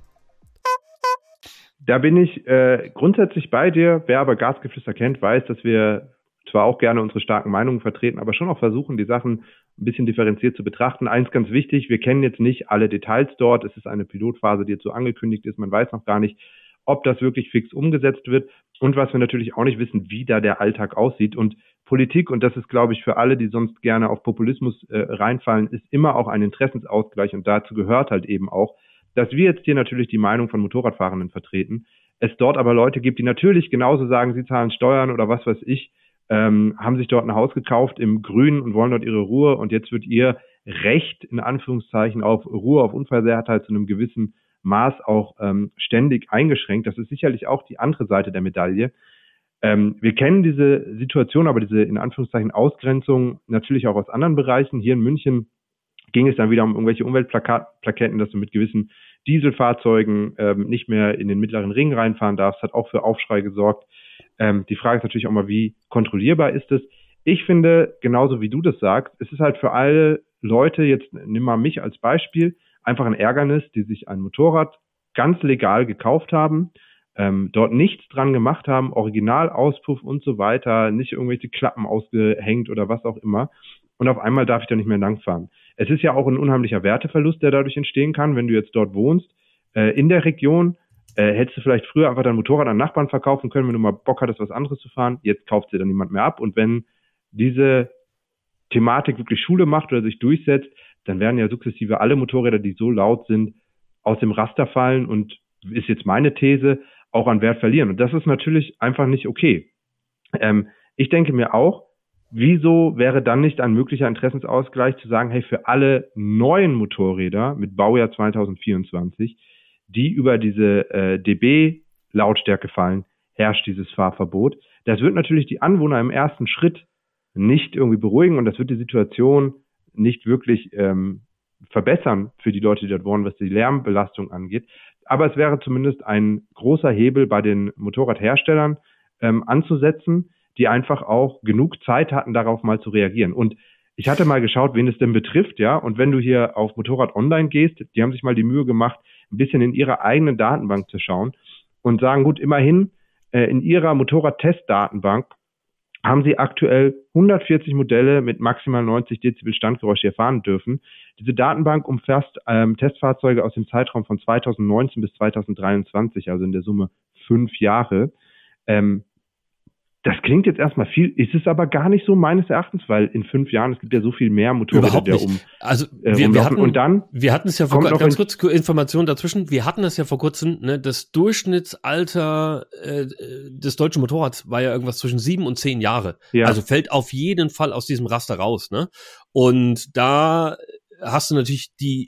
Da bin ich äh, grundsätzlich bei dir. Wer aber Gasgeflüster kennt, weiß, dass wir zwar auch gerne unsere starken Meinungen vertreten, aber schon auch versuchen, die Sachen ein bisschen differenziert zu betrachten. Eins ganz wichtig, wir kennen jetzt nicht alle Details dort. Es ist eine Pilotphase, die jetzt so angekündigt ist. Man weiß noch gar nicht, ob das wirklich fix umgesetzt wird. Und was wir natürlich auch nicht wissen, wie da der Alltag aussieht. Und Politik, und das ist, glaube ich, für alle, die sonst gerne auf Populismus äh, reinfallen, ist immer auch ein Interessensausgleich. Und dazu gehört halt eben auch, dass wir jetzt hier natürlich die Meinung von Motorradfahrenden vertreten, es dort aber Leute gibt, die natürlich genauso sagen, sie zahlen Steuern oder was weiß ich, ähm, haben sich dort ein Haus gekauft im Grünen und wollen dort ihre Ruhe. Und jetzt wird ihr Recht, in Anführungszeichen, auf Ruhe, auf Unversehrtheit zu einem gewissen Maß auch ähm, ständig eingeschränkt. Das ist sicherlich auch die andere Seite der Medaille. Ähm, wir kennen diese Situation, aber diese in Anführungszeichen Ausgrenzung natürlich auch aus anderen Bereichen. Hier in München ging es dann wieder um irgendwelche Umweltplaketten, dass du mit gewissen Dieselfahrzeugen ähm, nicht mehr in den mittleren Ring reinfahren darfst. Hat auch für Aufschrei gesorgt. Ähm, die Frage ist natürlich auch mal, wie kontrollierbar ist es? Ich finde, genauso wie du das sagst, es ist halt für alle Leute, jetzt nimm mal mich als Beispiel, einfach ein Ärgernis, die sich ein Motorrad ganz legal gekauft haben, ähm, dort nichts dran gemacht haben, Originalauspuff und so weiter, nicht irgendwelche Klappen ausgehängt oder was auch immer. Und auf einmal darf ich da nicht mehr langfahren. Es ist ja auch ein unheimlicher Werteverlust, der dadurch entstehen kann, wenn du jetzt dort wohnst. Äh, in der Region äh, hättest du vielleicht früher einfach dein Motorrad an Nachbarn verkaufen können, wenn du mal Bock hattest, was anderes zu fahren. Jetzt kauft dir dann niemand mehr ab. Und wenn diese Thematik wirklich Schule macht oder sich durchsetzt, dann werden ja sukzessive alle Motorräder, die so laut sind, aus dem Raster fallen und, ist jetzt meine These, auch an Wert verlieren. Und das ist natürlich einfach nicht okay. Ähm, ich denke mir auch, wieso wäre dann nicht ein möglicher Interessensausgleich zu sagen, hey, für alle neuen Motorräder mit Baujahr zwanzig vierundzwanzig, die über diese äh, dB-Lautstärke fallen, herrscht dieses Fahrverbot. Das wird natürlich die Anwohner im ersten Schritt nicht irgendwie beruhigen und das wird die Situation nicht wirklich ähm, verbessern für die Leute, die dort wohnen, was die Lärmbelastung angeht. Aber es wäre zumindest ein großer Hebel bei den Motorradherstellern ähm, anzusetzen, die einfach auch genug Zeit hatten, darauf mal zu reagieren. Und ich hatte mal geschaut, wen es denn betrifft, ja. Und wenn du hier auf Motorrad Online gehst, die haben sich mal die Mühe gemacht, ein bisschen in ihrer eigenen Datenbank zu schauen und sagen, gut, immerhin äh, in ihrer Motorrad-Test-Datenbank haben sie aktuell hundertvierzig Modelle mit maximal neunzig Dezibel Standgeräusch hier fahren dürfen. Diese Datenbank umfasst ähm, Testfahrzeuge aus dem Zeitraum von zweitausendneunzehn bis zweitausenddreiundzwanzig, also in der Summe fünf Jahre. Ähm, Das klingt jetzt erstmal viel, ist es aber gar nicht so meines Erachtens, weil in fünf Jahren, es gibt ja so viel mehr Motorräder, Überhaupt nicht. um Also äh, wir, wir hatten, und dann wir hatten es ja vor kommt noch ganz in- kurz Information dazwischen. Wir hatten es ja vor kurzem, ne, das Durchschnittsalter äh, des deutschen Motorrads war ja irgendwas zwischen sieben und zehn Jahre. Ja. Also fällt auf jeden Fall aus diesem Raster raus, ne? Und da hast du natürlich die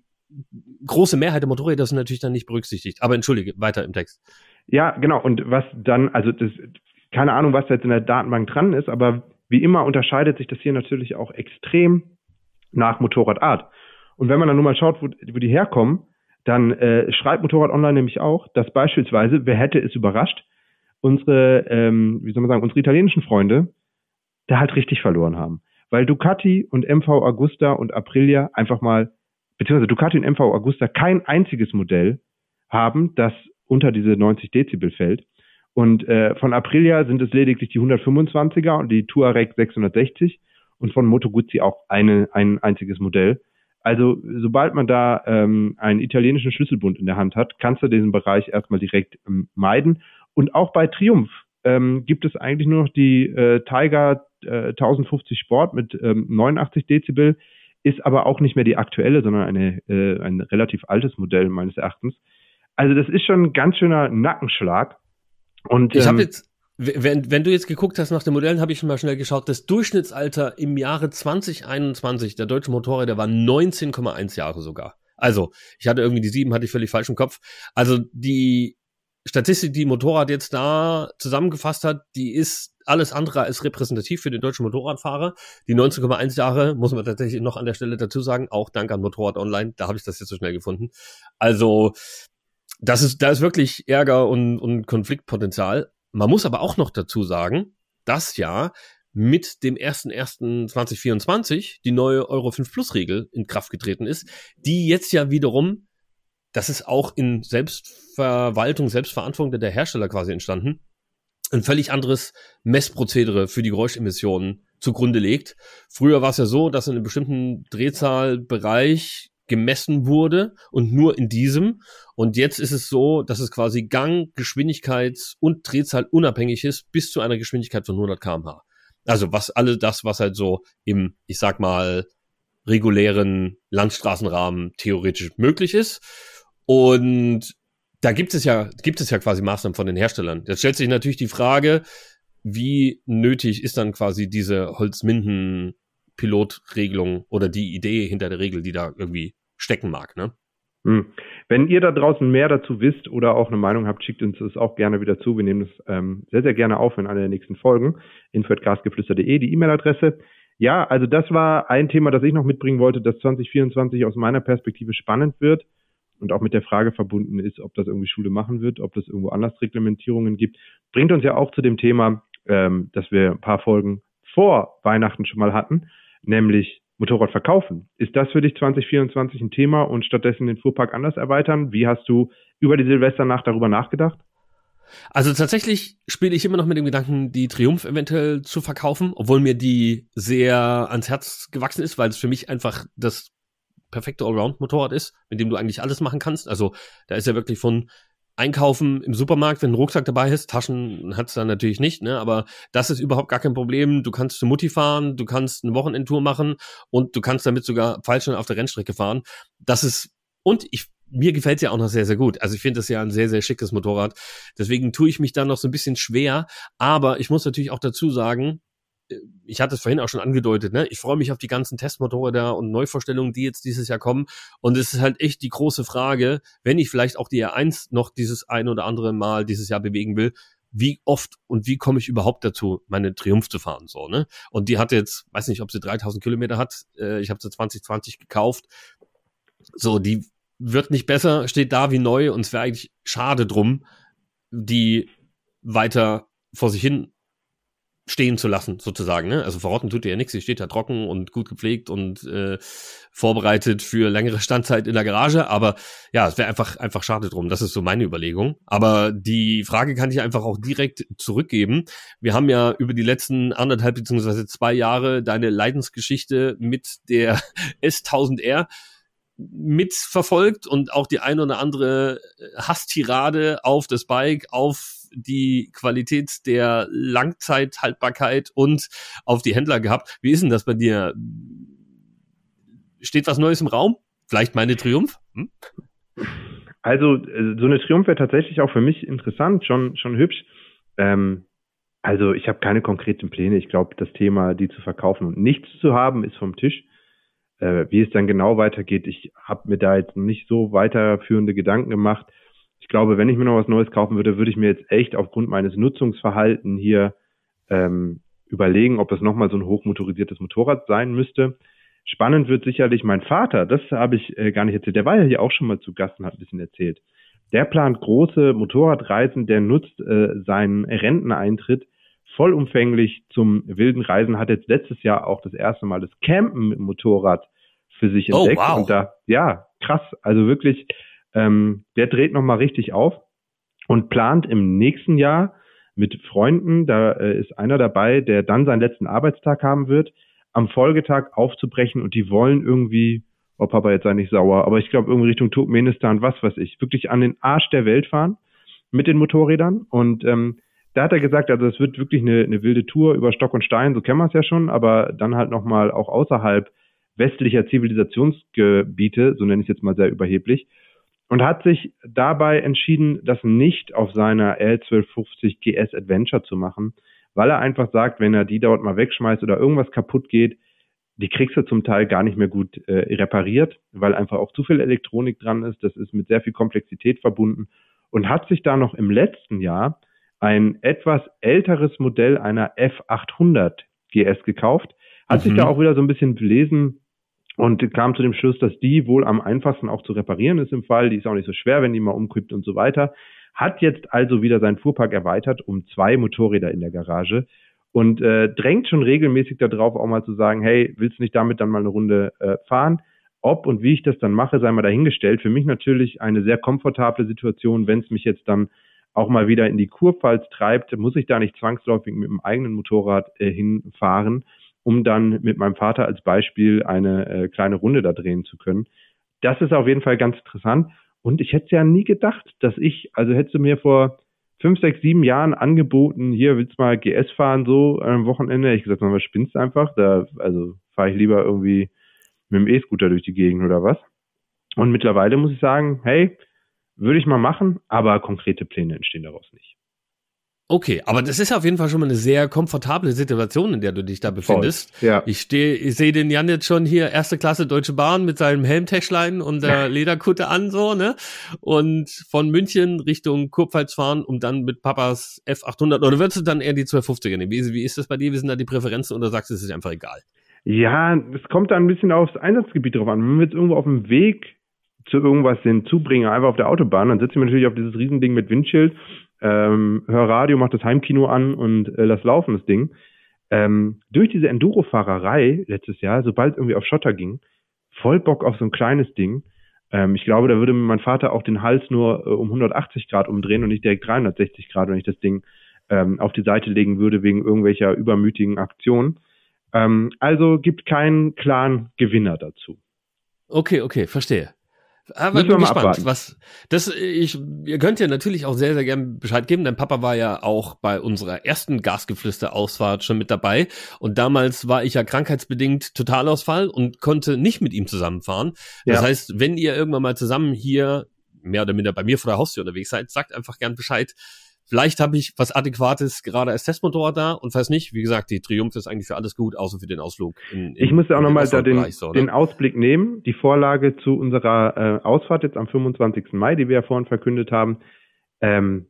große Mehrheit der Motorräder sind natürlich dann nicht berücksichtigt. Aber entschuldige, weiter im Text. Ja, genau. Und was dann, also das, keine Ahnung, was da jetzt in der Datenbank dran ist, aber wie immer unterscheidet sich das hier natürlich auch extrem nach Motorradart. Und wenn man dann nur mal schaut, wo, wo die herkommen, dann äh, schreibt Motorrad Online nämlich auch, dass beispielsweise, wer hätte es überrascht, unsere, ähm, wie soll man sagen, unsere italienischen Freunde da halt richtig verloren haben. Weil Ducati und M V Agusta und Aprilia einfach mal, beziehungsweise Ducati und M V Agusta kein einziges Modell haben, das unter diese neunzig Dezibel fällt. Und äh, von Aprilia sind es lediglich die hundertfünfundzwanziger und die Touareg sechshundertsechzig und von Moto Guzzi auch eine, ein einziges Modell. Also sobald man da ähm, einen italienischen Schlüsselbund in der Hand hat, kannst du diesen Bereich erstmal direkt ähm, meiden. Und auch bei Triumph ähm, gibt es eigentlich nur noch die äh, Tiger äh, tausendfünfzig Sport mit ähm, neunundachtzig Dezibel, ist aber auch nicht mehr die aktuelle, sondern eine, äh, ein relativ altes Modell meines Erachtens. Also das ist schon ein ganz schöner Nackenschlag. Und Ich habe ähm, jetzt Wenn, wenn du jetzt geguckt hast nach den Modellen, habe ich schon mal schnell geschaut, das Durchschnittsalter im Jahre zwanzig einundzwanzig der deutschen Motorräder war neunzehn Komma eins Jahre sogar. Also, ich hatte irgendwie die sieben, hatte ich völlig falsch im Kopf. Also, die Statistik, die Motorrad jetzt da zusammengefasst hat, die ist alles andere als repräsentativ für den deutschen Motorradfahrer. Die neunzehn Komma eins Jahre, muss man tatsächlich noch an der Stelle dazu sagen, auch dank an Motorrad Online, da habe ich das jetzt so schnell gefunden. Also, das ist, da ist wirklich Ärger und, und Konfliktpotenzial. Man muss aber auch noch dazu sagen, dass ja mit dem ersten ersten zweitausendvierundzwanzig die neue Euro fünf Plus Regel in Kraft getreten ist, die jetzt ja wiederum, das ist auch in Selbstverwaltung, Selbstverantwortung der Hersteller quasi entstanden, ein völlig anderes Messprozedere für die Geräuschemissionen zugrunde legt. Früher war es ja so, dass in einem bestimmten Drehzahlbereich gemessen wurde und nur in diesem. Und jetzt ist es so, dass es quasi Gang-, Geschwindigkeits- und Drehzahl unabhängig ist bis zu einer Geschwindigkeit von hundert Kilometer pro Stunde. Also was alle das, was halt so im, ich sag mal, regulären Landstraßenrahmen theoretisch möglich ist. Und da gibt es ja, gibt es ja quasi Maßnahmen von den Herstellern. Jetzt stellt sich natürlich die Frage, wie nötig ist dann quasi diese Holzminden-Pilotregelung oder die Idee hinter der Regel, die da irgendwie stecken mag, ne? Hm. Wenn ihr da draußen mehr dazu wisst oder auch eine Meinung habt, schickt uns das auch gerne wieder zu. Wir nehmen das ähm, sehr, sehr gerne auf in einer der nächsten Folgen. info at gasgeflüster punkt de, die E-Mail-Adresse. Ja, also das war ein Thema, das ich noch mitbringen wollte, dass zwanzig vierundzwanzig aus meiner Perspektive spannend wird und auch mit der Frage verbunden ist, ob das irgendwie Schule machen wird, ob das irgendwo anders Reglementierungen gibt. Bringt uns ja auch zu dem Thema, ähm, dass wir ein paar Folgen vor Weihnachten schon mal hatten, nämlich Motorrad verkaufen. Ist das für dich zwanzig vierundzwanzig ein Thema und stattdessen den Fuhrpark anders erweitern? Wie hast du über die Silvesternacht darüber nachgedacht? Also tatsächlich spiele ich immer noch mit dem Gedanken, die Triumph eventuell zu verkaufen, obwohl mir die sehr ans Herz gewachsen ist, weil es für mich einfach das perfekte Allround-Motorrad ist, mit dem du eigentlich alles machen kannst. Also da ist ja wirklich von Einkaufen im Supermarkt, wenn ein Rucksack dabei ist, Taschen hat's dann natürlich nicht, ne, aber das ist überhaupt gar kein Problem. Du kannst zur Mutti fahren, du kannst eine Wochenendtour machen und du kannst damit sogar pfeilschnell auf der Rennstrecke fahren. Das ist, und ich, mir gefällt's ja auch noch sehr, sehr gut. Also ich finde das ja ein sehr, sehr schickes Motorrad. Deswegen tue ich mich da noch so ein bisschen schwer, aber ich muss natürlich auch dazu sagen, ich hatte es vorhin auch schon angedeutet, ne? Ich freue mich auf die ganzen Testmotorräder und Neuvorstellungen, die jetzt dieses Jahr kommen. Und es ist halt echt die große Frage, wenn ich vielleicht auch die R eins noch dieses ein oder andere Mal dieses Jahr bewegen will, wie oft und wie komme ich überhaupt dazu, meine Triumph zu fahren, so, ne? Und die hat jetzt, weiß nicht, ob sie dreitausend Kilometer hat. Äh, ich habe sie zwanzig zwanzig gekauft. So, die wird nicht besser, steht da wie neu und es wäre eigentlich schade drum, die weiter vor sich hin stehen zu lassen, sozusagen, ne? Also verrotten tut ihr ja nichts, sie steht da trocken und gut gepflegt und äh, vorbereitet für längere Standzeit in der Garage, aber ja, es wäre einfach einfach schade drum, das ist so meine Überlegung. Aber die Frage kann ich einfach auch direkt zurückgeben. Wir haben ja über die letzten anderthalb beziehungsweise zwei Jahre deine Leidensgeschichte mit der S tausend R mitverfolgt und auch die ein oder andere Hasstirade auf das Bike, auf die Qualität der Langzeithaltbarkeit und auf die Händler gehabt. Wie ist denn das bei dir? Steht was Neues im Raum? Vielleicht meine Triumph? Hm? Also so eine Triumph wäre tatsächlich auch für mich interessant, schon schon hübsch. Ähm, also ich habe keine konkreten Pläne. Ich glaube, das Thema, die zu verkaufen und nichts zu haben, ist vom Tisch. Äh, wie es dann genau weitergeht, ich habe mir da jetzt nicht so weiterführende Gedanken gemacht. Ich glaube, wenn ich mir noch was Neues kaufen würde, würde ich mir jetzt echt aufgrund meines Nutzungsverhalten hier ähm, überlegen, ob das nochmal so ein hochmotorisiertes Motorrad sein müsste. Spannend wird sicherlich mein Vater, das habe ich äh, gar nicht erzählt, der war ja hier auch schon mal zu Gast und hat ein bisschen erzählt. Der plant große Motorradreisen, der nutzt äh, seinen Renteneintritt vollumfänglich zum wilden Reisen, hat jetzt letztes Jahr auch das erste Mal das Campen mit dem Motorrad für sich entdeckt. Oh, wow. Und da, ja, krass, also wirklich, ähm, der dreht nochmal richtig auf und plant im nächsten Jahr mit Freunden, da äh, ist einer dabei, der dann seinen letzten Arbeitstag haben wird, am Folgetag aufzubrechen und die wollen irgendwie, oh Papa, jetzt sei nicht sauer, aber ich glaube irgendwie Richtung Turkmenistan, was weiß ich, wirklich an den Arsch der Welt fahren mit den Motorrädern und ähm, da hat er gesagt, also es wird wirklich eine, eine wilde Tour über Stock und Stein, so kennen wir es ja schon, aber dann halt nochmal auch außerhalb westlicher Zivilisationsgebiete, so nenne ich es jetzt mal sehr überheblich. und hat sich dabei entschieden, das nicht auf seiner L zwölf fünfzig G S Adventure zu machen, weil er einfach sagt, wenn er die dort mal wegschmeißt oder irgendwas kaputt geht, die kriegst du zum Teil gar nicht mehr gut äh, repariert, weil einfach auch zu viel Elektronik dran ist. Das ist mit sehr viel Komplexität verbunden und hat sich da noch im letzten Jahr ein etwas älteres Modell einer F achthundert G S gekauft, hat mhm. sich da auch wieder so ein bisschen belesen und kam zu dem Schluss, dass die wohl am einfachsten auch zu reparieren ist im Fall. Die ist auch nicht so schwer, wenn die mal umkippt und so weiter. Hat jetzt also wieder seinen Fuhrpark erweitert um zwei Motorräder in der Garage und äh, drängt schon regelmäßig darauf, auch mal zu sagen, hey, willst du nicht damit dann mal eine Runde äh, fahren? Ob und wie ich das dann mache, sei mal dahingestellt. Für mich natürlich eine sehr komfortable Situation, wenn es mich jetzt dann auch mal wieder in die Kurpfalz treibt, muss ich da nicht zwangsläufig mit dem eigenen Motorrad äh, hinfahren, um dann mit meinem Vater als Beispiel eine äh, kleine Runde da drehen zu können. Das ist auf jeden Fall ganz interessant. Und ich hätte ja nie gedacht, dass ich, also hättest du mir vor fünf, sechs, sieben Jahren angeboten, hier willst du mal G S fahren, so am Wochenende. Ich gesagt, was spinnst du einfach? Da, also fahre ich lieber irgendwie mit dem E-Scooter durch die Gegend oder was. Und mittlerweile muss ich sagen, hey, würde ich mal machen, aber konkrete Pläne entstehen daraus nicht. Okay, aber das ist auf jeden Fall schon mal eine sehr komfortable Situation, in der du dich da befindest. Voll, ja. Ich stehe, ich sehe den Jan jetzt schon hier, erste Klasse Deutsche Bahn mit seinem Helmtäschlein und der Lederkutte an, so, ne? Und von München Richtung Kurpfalz fahren, um dann mit Papas F achthundert, oder würdest du dann eher die zwölfhundertfünfziger nehmen? Wie, wie ist das bei dir? Wie sind da die Präferenzen oder sagst du, es ist einfach egal? Ja, es kommt da ein bisschen aufs Einsatzgebiet drauf an. Wenn wir jetzt irgendwo auf dem Weg zu irgendwas hinzubringen, einfach auf der Autobahn, dann sitze ich natürlich auf dieses Riesending mit Windschild, ähm, hör Radio, mach das Heimkino an und äh, lass laufen, das Ding. Ähm, durch diese Enduro-Fahrerei letztes Jahr, sobald irgendwie auf Schotter ging, voll Bock auf so ein kleines Ding. Ähm, ich glaube, da würde mir mein Vater auch den Hals nur äh, um hundertachtzig Grad umdrehen und nicht direkt dreihundertsechzig Grad, wenn ich das Ding ähm, auf die Seite legen würde wegen irgendwelcher übermütigen Aktionen. Ähm, also gibt keinen klaren Gewinner dazu. Okay, okay, verstehe. Aber ich bin gespannt, was das ich ihr könnt ja natürlich auch sehr sehr gern Bescheid geben, denn Papa war ja auch bei unserer ersten Gasgeflüster-Ausfahrt schon mit dabei und damals war ich ja krankheitsbedingt Totalausfall und konnte nicht mit ihm zusammenfahren. Das ja. heißt, wenn ihr irgendwann mal zusammen hier mehr oder minder bei mir vor der Haustür unterwegs seid, sagt einfach gern Bescheid. Vielleicht habe ich was Adäquates gerade als Testmotorrad da und falls nicht, wie gesagt, die Triumph ist eigentlich für alles gut, außer für den Ausflug. In, in, ich musste auch nochmal da den, so, den Ausblick nehmen, die Vorlage zu unserer äh, Ausfahrt jetzt am fünfundzwanzigsten Mai, die wir ja vorhin verkündet haben. Ähm,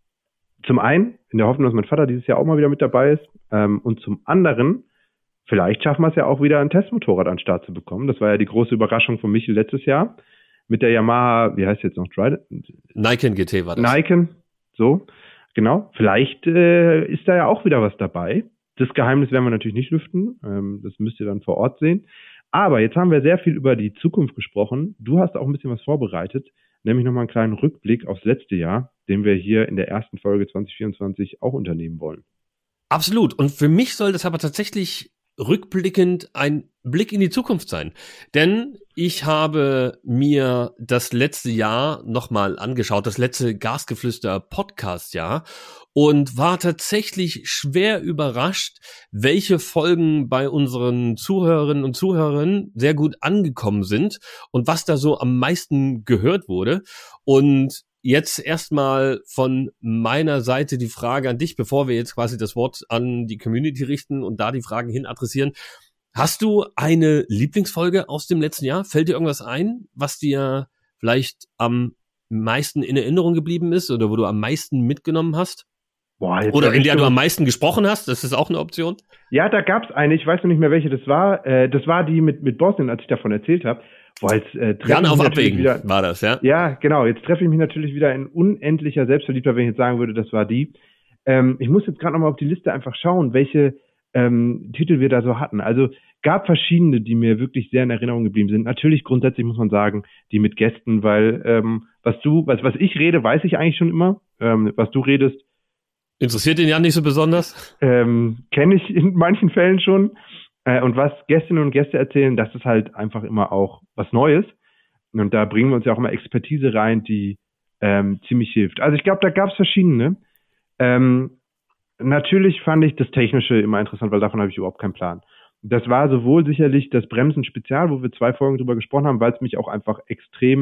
zum einen, in der Hoffnung, dass mein Vater dieses Jahr auch mal wieder mit dabei ist ähm, und zum anderen, vielleicht schaffen wir es ja auch wieder, ein Testmotorrad an den Start zu bekommen. Das war ja die große Überraschung von Michel letztes Jahr mit der Yamaha, wie heißt jetzt noch? Niken G T war das. Niken, so. Genau, vielleicht äh, ist da ja auch wieder was dabei. Das Geheimnis werden wir natürlich nicht lüften, ähm, das müsst ihr dann vor Ort sehen. Aber jetzt haben wir sehr viel über die Zukunft gesprochen. Du hast auch ein bisschen was vorbereitet, nämlich nochmal einen kleinen Rückblick aufs letzte Jahr, den wir hier in der ersten Folge zwanzig vierundzwanzig auch unternehmen wollen. Absolut. Und für mich soll das aber tatsächlich rückblickend ein Blick in die Zukunft sein. Denn ich habe mir das letzte Jahr nochmal angeschaut, das letzte Gasgeflüster-Podcast-Jahr und war tatsächlich schwer überrascht, welche Folgen bei unseren Zuhörerinnen und Zuhörern sehr gut angekommen sind und was da so am meisten gehört wurde. Und jetzt erstmal von meiner Seite die Frage an dich, bevor wir jetzt quasi das Wort an die Community richten und da die Fragen hin adressieren. Hast du eine Lieblingsfolge aus dem letzten Jahr? Fällt dir irgendwas ein, was dir vielleicht am meisten in Erinnerung geblieben ist oder wo du am meisten mitgenommen hast? Boah, oder in der du am meisten gesprochen hast? Das ist auch eine Option. Ja, da gab's eine. Ich weiß noch nicht mehr, welche das war. Äh, das war die mit, mit Bosnien, als ich davon erzählt habe. Boah, jetzt äh, Jan auf Abwägen wieder, war das, ja? Ja, genau. Jetzt treffe ich mich natürlich wieder in unendlicher Selbstverliebtheit, wenn ich jetzt sagen würde, das war die. Ähm, ich muss jetzt gerade nochmal auf die Liste einfach schauen, welche ähm, Titel wir da so hatten. Also gab verschiedene, die mir wirklich sehr in Erinnerung geblieben sind. Natürlich grundsätzlich muss man sagen, die mit Gästen, weil ähm, was du, was, was ich rede, weiß ich eigentlich schon immer. Ähm, was du redest, interessiert den Jan nicht so besonders? Ähm, kenne ich in manchen Fällen schon. Äh, und was Gästinnen und Gäste erzählen, das ist halt einfach immer auch was Neues. Und da bringen wir uns ja auch immer Expertise rein, die ähm, ziemlich hilft. Also ich glaube, da gab es verschiedene. Ähm, natürlich fand ich das Technische immer interessant, weil davon habe ich überhaupt keinen Plan. Das war sowohl sicherlich das Bremsen-Spezial, wo wir zwei Folgen drüber gesprochen haben, weil es mich auch einfach extrem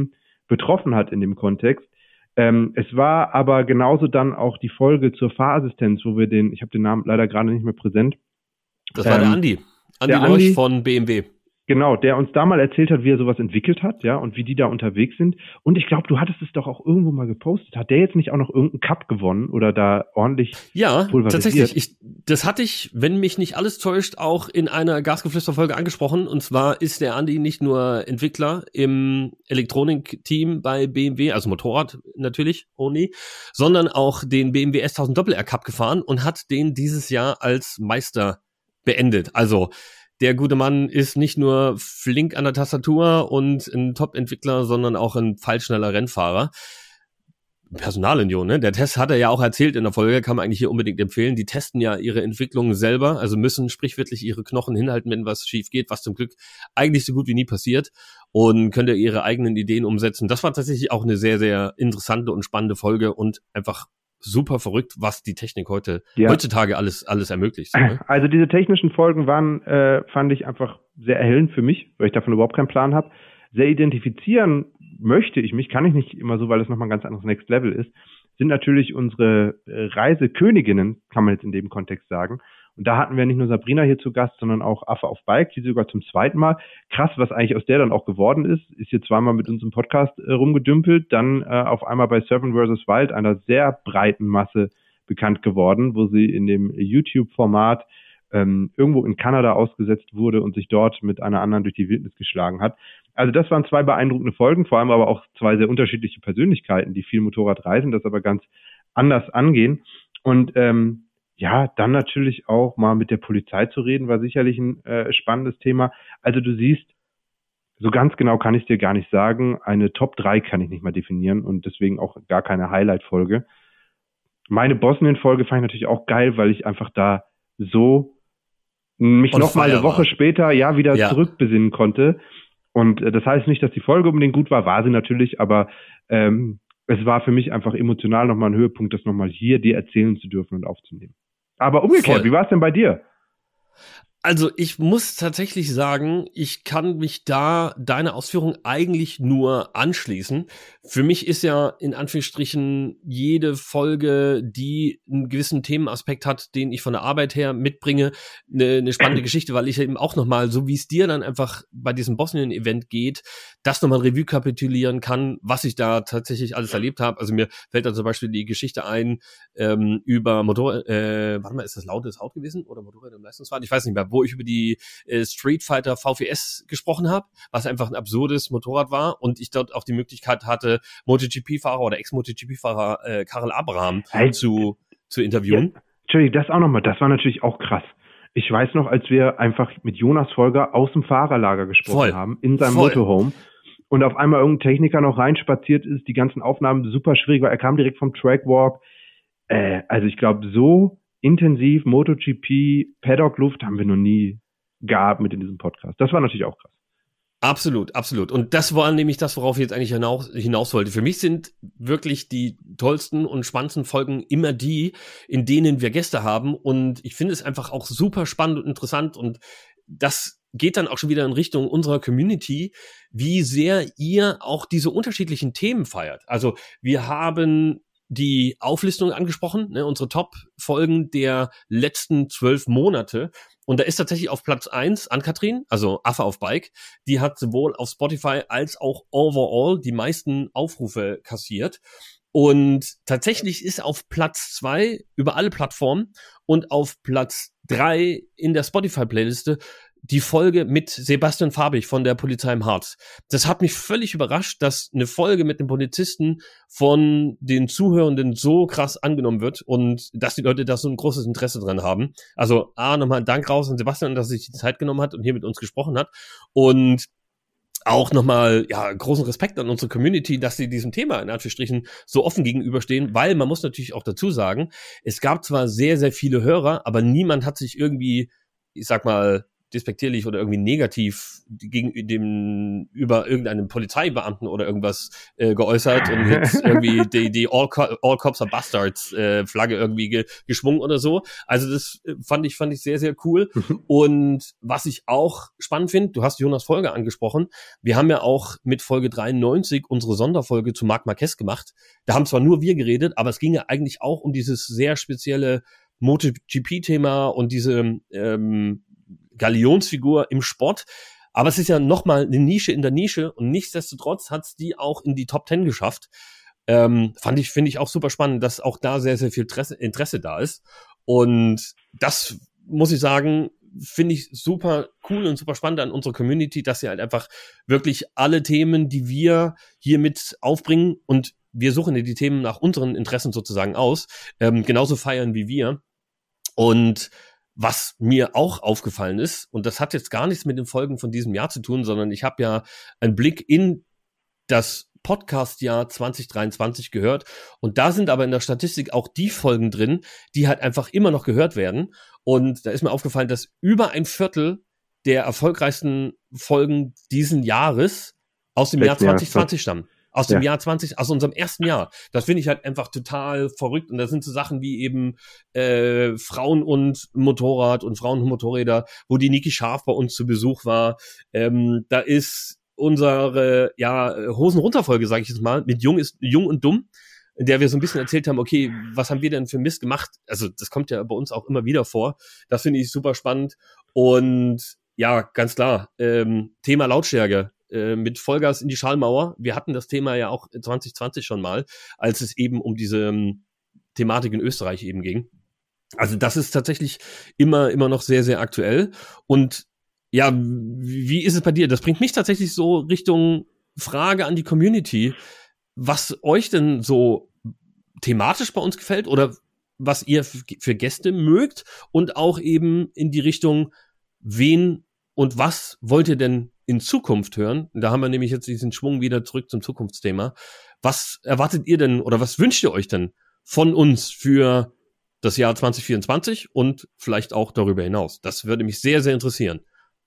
betroffen hat in dem Kontext. Ähm, es war aber genauso dann auch die Folge zur Fahrassistenz, wo wir den, ich habe den Namen leider gerade nicht mehr präsent. Das war ähm, der Andi. Andi der Leuch Andi, von B M W. Genau, der uns da mal erzählt hat, wie er sowas entwickelt hat, ja, und wie die da unterwegs sind. Und ich glaube, du hattest es doch auch irgendwo mal gepostet. Hat der jetzt nicht auch noch irgendeinen Cup gewonnen oder da ordentlich Ja, pulverisiert? Tatsächlich. Ich, das hatte ich, wenn mich nicht alles täuscht, auch in einer Gasgeflüster-Folge angesprochen. Und zwar ist der Andi nicht nur Entwickler im Elektronik-Team bei B M W, also Motorrad natürlich, only, sondern auch den B M W S tausend Doppel-R Cup gefahren und hat den dieses Jahr als Meister beendet. Also der gute Mann ist nicht nur flink an der Tastatur und ein Top-Entwickler, sondern auch ein pfeilschneller Rennfahrer. Personalunion, ne? Der Test hat er ja auch erzählt in der Folge, kann man eigentlich hier unbedingt empfehlen. Die testen ja ihre Entwicklung selber, also müssen sprichwörtlich ihre Knochen hinhalten, wenn was schief geht, was zum Glück eigentlich so gut wie nie passiert, und können ja ihre eigenen Ideen umsetzen. Das war tatsächlich auch eine sehr, sehr interessante und spannende Folge und einfach super verrückt, was die Technik heute ja. heutzutage alles alles ermöglicht. Ne? Also diese technischen Folgen waren, äh, fand ich einfach sehr erhellend für mich, weil ich davon überhaupt keinen Plan habe. Sehr identifizieren möchte ich mich, kann ich nicht immer so, weil es nochmal ein ganz anderes Next Level ist, sind natürlich unsere äh, Reiseköniginnen, kann man jetzt in dem Kontext sagen. Und da hatten wir nicht nur Sabrina hier zu Gast, sondern auch Affe auf Bike, die sogar zum zweiten Mal. Krass, was eigentlich aus der dann auch geworden ist, ist hier zweimal mit uns im Podcast äh, rumgedümpelt, dann äh, auf einmal bei Surfen versus Wild, einer sehr breiten Masse bekannt geworden, wo sie in dem YouTube-Format ähm, irgendwo in Kanada ausgesetzt wurde und sich dort mit einer anderen durch die Wildnis geschlagen hat. Also das waren zwei beeindruckende Folgen, vor allem aber auch zwei sehr unterschiedliche Persönlichkeiten, die viel Motorrad reisen, das aber ganz anders angehen. Und ähm, ja, dann natürlich auch mal mit der Polizei zu reden, war sicherlich ein äh, spannendes Thema. Also du siehst, so ganz genau kann ich dir gar nicht sagen. Eine Top drei kann ich nicht mal definieren und deswegen auch gar keine Highlight-Folge. Meine Bosnien-Folge fand ich natürlich auch geil, weil ich einfach da so mich noch mal eine Woche später ja wieder ja. zurückbesinnen konnte. Und äh, das heißt nicht, dass die Folge unbedingt gut war, war sie natürlich, aber ähm, es war für mich einfach emotional nochmal ein Höhepunkt, das nochmal hier dir erzählen zu dürfen und aufzunehmen. Aber umgekehrt, Voll. Wie war es denn bei dir? Also ich muss tatsächlich sagen, ich kann mich da deine Ausführung eigentlich nur anschließen. Für mich ist ja in Anführungsstrichen jede Folge, die einen gewissen Themenaspekt hat, den ich von der Arbeit her mitbringe, eine, eine spannende Geschichte, weil ich eben auch nochmal, so wie es dir dann einfach bei diesem Bosnien-Event geht, das nochmal Revue kapitulieren kann, was ich da tatsächlich alles erlebt habe. Also mir fällt da zum Beispiel die Geschichte ein ähm, über Motorrad, äh, warte mal, ist das lautes Haut gewesen oder Motorrad im Leistungsfahren? Ich weiß nicht mehr, wo ich über die äh, Street Fighter V V S gesprochen habe, was einfach ein absurdes Motorrad war und ich dort auch die Möglichkeit hatte, MotoGP-Fahrer oder Ex-MotoGP-Fahrer äh, Karel Abraham hey, zu zu interviewen. Ja, Entschuldigung, das auch nochmal, das war natürlich auch krass. Ich weiß noch, als wir einfach mit Jonas Folger aus dem Fahrerlager gesprochen Voll. haben, in seinem Voll. Motorhome, und auf einmal irgendein Techniker noch reinspaziert ist, die ganzen Aufnahmen super schwierig, weil er kam direkt vom Trackwalk. Äh, also ich glaube, so intensiv MotoGP, Paddock-Luft haben wir noch nie gehabt mit in diesem Podcast. Das war natürlich auch krass. Absolut, absolut. Und das war nämlich das, worauf ich jetzt eigentlich hinaus, hinaus wollte. Für mich sind wirklich die tollsten und spannendsten Folgen immer die, in denen wir Gäste haben. Und ich finde es einfach auch super spannend und interessant. Und das geht dann auch schon wieder in Richtung unserer Community, wie sehr ihr auch diese unterschiedlichen Themen feiert. Also wir haben die Auflistung angesprochen, ne, unsere Top-Folgen der letzten zwölf Monate. Und da ist tatsächlich auf Platz eins Ann-Kathrin, also Affe auf Bike. Die hat sowohl auf Spotify als auch overall die meisten Aufrufe kassiert. Und tatsächlich ist auf Platz zwei über alle Plattformen und auf Platz drei in der Spotify-Playliste die Folge mit Sebastian Farbig von der Polizei im Harz. Das hat mich völlig überrascht, dass eine Folge mit einem Polizisten von den Zuhörenden so krass angenommen wird und dass die Leute da so ein großes Interesse dran haben. Also A, nochmal ein Dank raus an Sebastian, dass er sich die Zeit genommen hat und hier mit uns gesprochen hat. Und auch nochmal, ja, großen Respekt an unsere Community, dass sie diesem Thema in Anführungsstrichen so offen gegenüberstehen, weil man muss natürlich auch dazu sagen, es gab zwar sehr, sehr viele Hörer, aber niemand hat sich irgendwie, ich sag mal, despektierlich oder irgendwie negativ gegen dem über irgendeinen Polizeibeamten oder irgendwas äh, geäußert und jetzt irgendwie die, die All, Co- All Cops are Bastards äh, Flagge irgendwie ge- geschwungen oder so. Also das fand ich fand ich sehr, sehr cool. Und was ich auch spannend finde, du hast Jonas Folge angesprochen, wir haben ja auch mit Folge dreiundneunzig unsere Sonderfolge zu Marc Marquez gemacht. Da haben zwar nur wir geredet, aber es ging ja eigentlich auch um dieses sehr spezielle MotoGP-Thema und diese ähm, Galionsfigur im Sport. Aber es ist ja nochmal eine Nische in der Nische und nichtsdestotrotz hat es die auch in die Top Ten geschafft. Ähm, fand ich, finde ich auch super spannend, dass auch da sehr, sehr viel Interesse, Interesse da ist. Und das muss ich sagen, finde ich super cool und super spannend an unserer Community, dass sie halt einfach wirklich alle Themen, die wir hier mit aufbringen, und wir suchen ja die Themen nach unseren Interessen sozusagen aus, ähm, genauso feiern wie wir. Und was mir auch aufgefallen ist, und das hat jetzt gar nichts mit den Folgen von diesem Jahr zu tun, sondern ich habe ja einen Blick in das Podcast-Jahr zwanzig dreiundzwanzig gehört, und da sind aber in der Statistik auch die Folgen drin, die halt einfach immer noch gehört werden. Und da ist mir aufgefallen, dass über ein Viertel der erfolgreichsten Folgen diesen Jahres aus dem Jahr zwanzig zwanzig stammen. Aus dem ja. Jahr zwanzig, aus unserem ersten Jahr. Das finde ich halt einfach total verrückt. Und da sind so Sachen wie eben äh, Frauen und Motorrad und Frauen und Motorräder, wo die Niki Scharf bei uns zu Besuch war. Ähm, da ist unsere ja Hosen-Runter-Folge, sage ich jetzt mal, mit Jung ist Jung und Dumm, in der wir so ein bisschen erzählt haben, okay, was haben wir denn für Mist gemacht? Also das kommt ja bei uns auch immer wieder vor. Das finde ich super spannend. Und ja, ganz klar, ähm, Thema Lautstärke. Mit Vollgas in die Schallmauer. Wir hatten das Thema ja auch zwanzig zwanzig schon mal, als es eben um diese um, Thematik in Österreich eben ging. Also das ist tatsächlich immer immer noch sehr, sehr aktuell. Und ja, wie ist es bei dir? Das bringt mich tatsächlich so Richtung Frage an die Community, was euch denn so thematisch bei uns gefällt oder was ihr für Gäste mögt, und auch eben in die Richtung, wen und was wollt ihr denn in Zukunft hören? Da haben wir nämlich jetzt diesen Schwung wieder zurück zum Zukunftsthema. Was erwartet ihr denn oder was wünscht ihr euch denn von uns für das Jahr zwanzig vierundzwanzig und vielleicht auch darüber hinaus? Das würde mich sehr, sehr interessieren.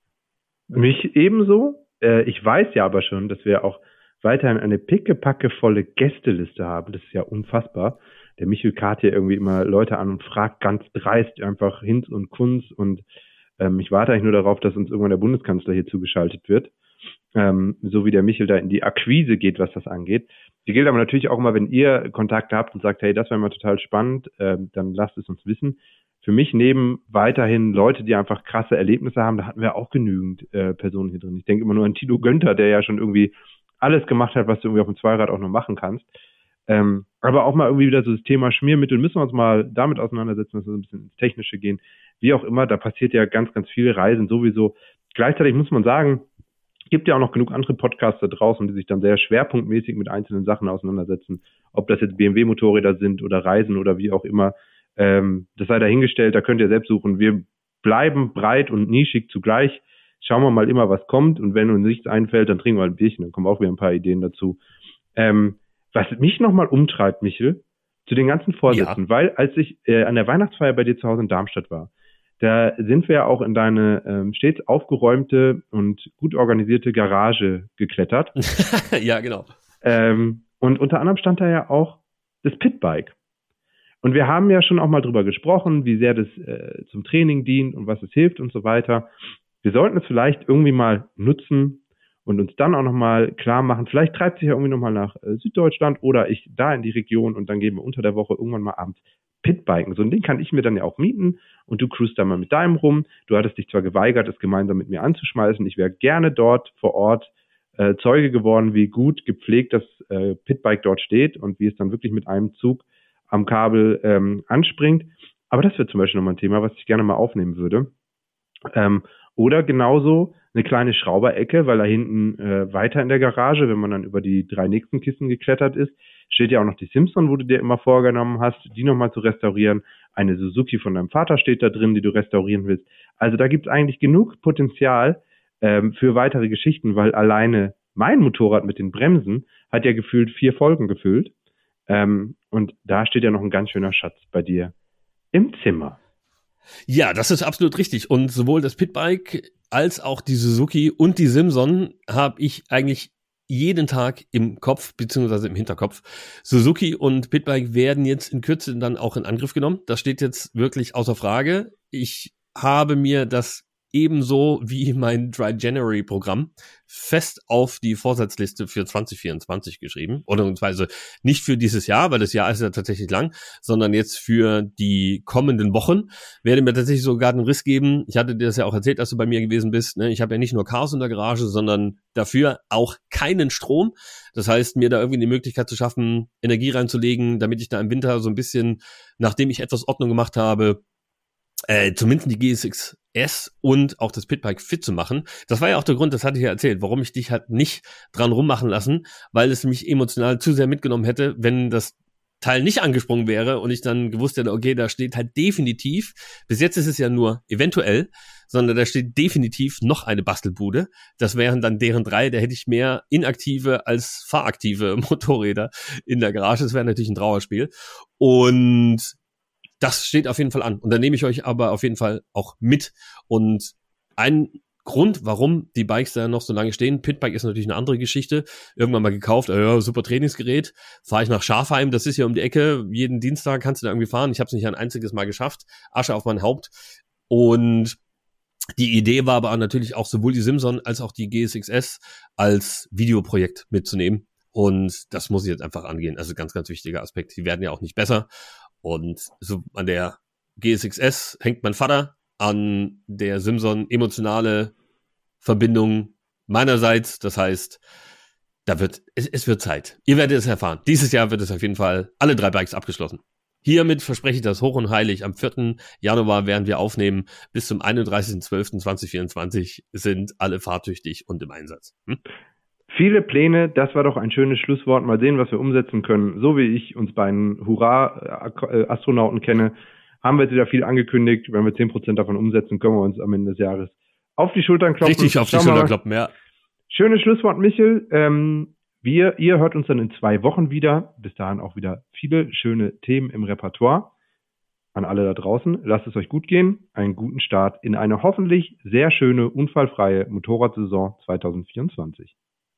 Mich ebenso. Äh, ich weiß ja aber schon, dass wir auch weiterhin eine pickepackevolle Gästeliste haben. Das ist ja unfassbar. Der Michel karrt hier irgendwie immer Leute an und fragt ganz dreist einfach Hinz und Kunz, und ähm, ich warte eigentlich nur darauf, dass uns irgendwann der Bundeskanzler hier zugeschaltet wird. Ähm, so wie der Michel da in die Akquise geht, was das angeht. Die gilt aber natürlich auch immer, wenn ihr Kontakte habt und sagt, hey, das wäre mal total spannend, äh, dann lasst es uns wissen. Für mich neben weiterhin Leute, die einfach krasse Erlebnisse haben, da hatten wir auch genügend äh, Personen hier drin. Ich denke immer nur an Tilo Günther, der ja schon irgendwie alles gemacht hat, was du irgendwie auf dem Zweirad auch noch machen kannst. Ähm, aber auch mal irgendwie wieder so das Thema Schmiermittel, müssen wir uns mal damit auseinandersetzen, dass wir so ein bisschen ins Technische gehen. Wie auch immer, da passiert ja ganz, ganz viel, Reisen sowieso. Gleichzeitig muss man sagen, gibt ja auch noch genug andere Podcasts da draußen, die sich dann sehr schwerpunktmäßig mit einzelnen Sachen auseinandersetzen. Ob das jetzt B M W-Motorräder sind oder Reisen oder wie auch immer. Ähm, das sei dahingestellt, da könnt ihr selbst suchen. Wir bleiben breit und nischig zugleich. Schauen wir mal immer, was kommt. Und wenn uns nichts einfällt, dann trinken wir ein Bierchen. Dann kommen auch wieder ein paar Ideen dazu. Ähm, was mich nochmal umtreibt, Michel, zu den ganzen Vorsätzen. Ja. Weil als ich äh, an der Weihnachtsfeier bei dir zu Hause in Darmstadt war, da sind wir ja auch in deine ähm, stets aufgeräumte und gut organisierte Garage geklettert. Ja, genau. Ähm, und unter anderem stand da ja auch das Pitbike. Und wir haben ja schon auch mal drüber gesprochen, wie sehr das äh, zum Training dient und was es hilft und so weiter. Wir sollten es vielleicht irgendwie mal nutzen und uns dann auch nochmal klar machen. Vielleicht treibt sich ja irgendwie nochmal nach äh, Süddeutschland oder ich da in die Region, und dann gehen wir unter der Woche irgendwann mal abends Pitbiken. So ein Ding kann ich mir dann ja auch mieten, und du cruist da mal mit deinem rum. Du hattest dich zwar geweigert, es gemeinsam mit mir anzuschmeißen. Ich wäre gerne dort vor Ort äh, Zeuge geworden, wie gut gepflegt das äh, Pitbike dort steht und wie es dann wirklich mit einem Zug am Kabel ähm, anspringt. Aber das wäre zum Beispiel nochmal ein Thema, was ich gerne mal aufnehmen würde. Ähm, oder genauso eine kleine Schrauberecke, weil da hinten äh, weiter in der Garage, wenn man dann über die drei nächsten Kisten geklettert ist, steht ja auch noch die Simpson, wo du dir immer vorgenommen hast, die nochmal zu restaurieren. Eine Suzuki von deinem Vater steht da drin, die du restaurieren willst. Also da gibt es eigentlich genug Potenzial ähm, für weitere Geschichten, weil alleine mein Motorrad mit den Bremsen hat ja gefühlt vier Folgen gefüllt. Ähm, und da steht ja noch ein ganz schöner Schatz bei dir im Zimmer. Ja, das ist absolut richtig. Und sowohl das Pitbike als auch die Suzuki und die Simson habe ich eigentlich jeden Tag im Kopf beziehungsweise im Hinterkopf. Suzuki und Pitbike werden jetzt in Kürze dann auch in Angriff genommen. Das steht jetzt wirklich außer Frage. Ich habe mir das ebenso wie mein Dry January Programm fest auf die Vorsatzliste für zwanzig vierundzwanzig geschrieben. Oder beziehungsweise nicht für dieses Jahr, weil das Jahr ist ja tatsächlich lang, sondern jetzt für die kommenden Wochen. Werde mir tatsächlich sogar einen Riss geben. Ich hatte dir das ja auch erzählt, als du bei mir gewesen bist. Ne? Ich habe ja nicht nur Chaos in der Garage, sondern dafür auch keinen Strom. Das heißt, mir da irgendwie die Möglichkeit zu schaffen, Energie reinzulegen, damit ich da im Winter so ein bisschen, nachdem ich etwas Ordnung gemacht habe, Äh, zumindest die G S X S und auch das Pitbike fit zu machen. Das war ja auch der Grund, das hatte ich ja erzählt, warum ich dich halt nicht dran rummachen lassen, weil es mich emotional zu sehr mitgenommen hätte, wenn das Teil nicht angesprungen wäre und ich dann gewusst hätte, okay, da steht halt definitiv, bis jetzt ist es ja nur eventuell, sondern da steht definitiv noch eine Bastelbude. Das wären dann deren drei, da hätte ich mehr inaktive als fahraktive Motorräder in der Garage. Das wäre natürlich ein Trauerspiel. Und das steht auf jeden Fall an. Und da nehme ich euch aber auf jeden Fall auch mit. Und ein Grund, warum die Bikes da noch so lange stehen, Pitbike ist natürlich eine andere Geschichte. Irgendwann mal gekauft, äh, ja, super Trainingsgerät. Fahre ich nach Schafheim, das ist ja um die Ecke. Jeden Dienstag kannst du da irgendwie fahren. Ich habe es nicht ein einziges Mal geschafft. Asche auf mein Haupt. Und die Idee war aber natürlich auch sowohl die Simson als auch die G S X S als Videoprojekt mitzunehmen. Und das muss ich jetzt einfach angehen. Also ganz, ganz wichtiger Aspekt. Die werden ja auch nicht besser. Und so an der G S X S hängt mein Vater, an der Simson emotionale Verbindung meinerseits. Das heißt, da wird es, es wird Zeit. Ihr werdet es erfahren. Dieses Jahr wird es auf jeden Fall alle drei Bikes abgeschlossen. Hiermit verspreche ich das hoch und heilig. Am vierten Januar werden wir aufnehmen. Bis zum einunddreißigsten zwölften zweitausendvierundzwanzig sind alle fahrtüchtig und im Einsatz. Hm? Viele Pläne, das war doch ein schönes Schlusswort. Mal sehen, was wir umsetzen können. So wie ich uns beiden Hurra-Astronauten kenne, haben wir jetzt wieder viel angekündigt. Wenn wir zehn Prozent davon umsetzen, können wir uns am Ende des Jahres auf die Schultern klopfen. Richtig auf die Schultern klopfen, ja. Schönes Schlusswort, Michel. Ähm, wir, ihr hört uns dann in zwei Wochen wieder. Bis dahin auch wieder viele schöne Themen im Repertoire. An alle da draußen, lasst es euch gut gehen. Einen guten Start in eine hoffentlich sehr schöne, unfallfreie Motorradsaison zwanzig vierundzwanzig.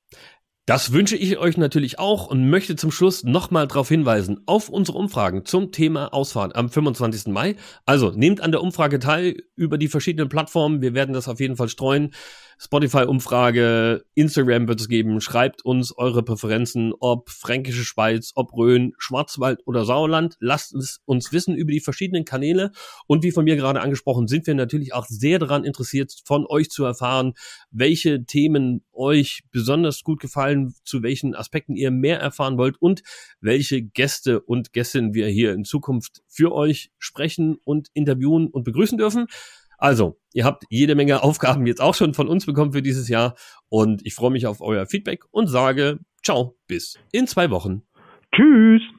Das wünsche ich euch natürlich auch und möchte zum Schluss nochmal darauf hinweisen, auf unsere Umfragen zum Thema Ausfahrt am fünfundzwanzigsten Mai. Also nehmt an der Umfrage teil über die verschiedenen Plattformen. Wir werden das auf jeden Fall streuen. Spotify-Umfrage, Instagram wird es geben. Schreibt uns eure Präferenzen, ob Fränkische Schweiz, ob Rhön, Schwarzwald oder Sauerland. Lasst es uns wissen über die verschiedenen Kanäle. Und wie von mir gerade angesprochen, sind wir natürlich auch sehr daran interessiert, von euch zu erfahren, welche Themen euch besonders gut gefallen, zu welchen Aspekten ihr mehr erfahren wollt und welche Gäste und Gästinnen wir hier in Zukunft für euch sprechen und interviewen und begrüßen dürfen. Also, ihr habt jede Menge Aufgaben jetzt auch schon von uns bekommen für dieses Jahr und ich freue mich auf euer Feedback und sage ciao, bis in zwei Wochen. Tschüss!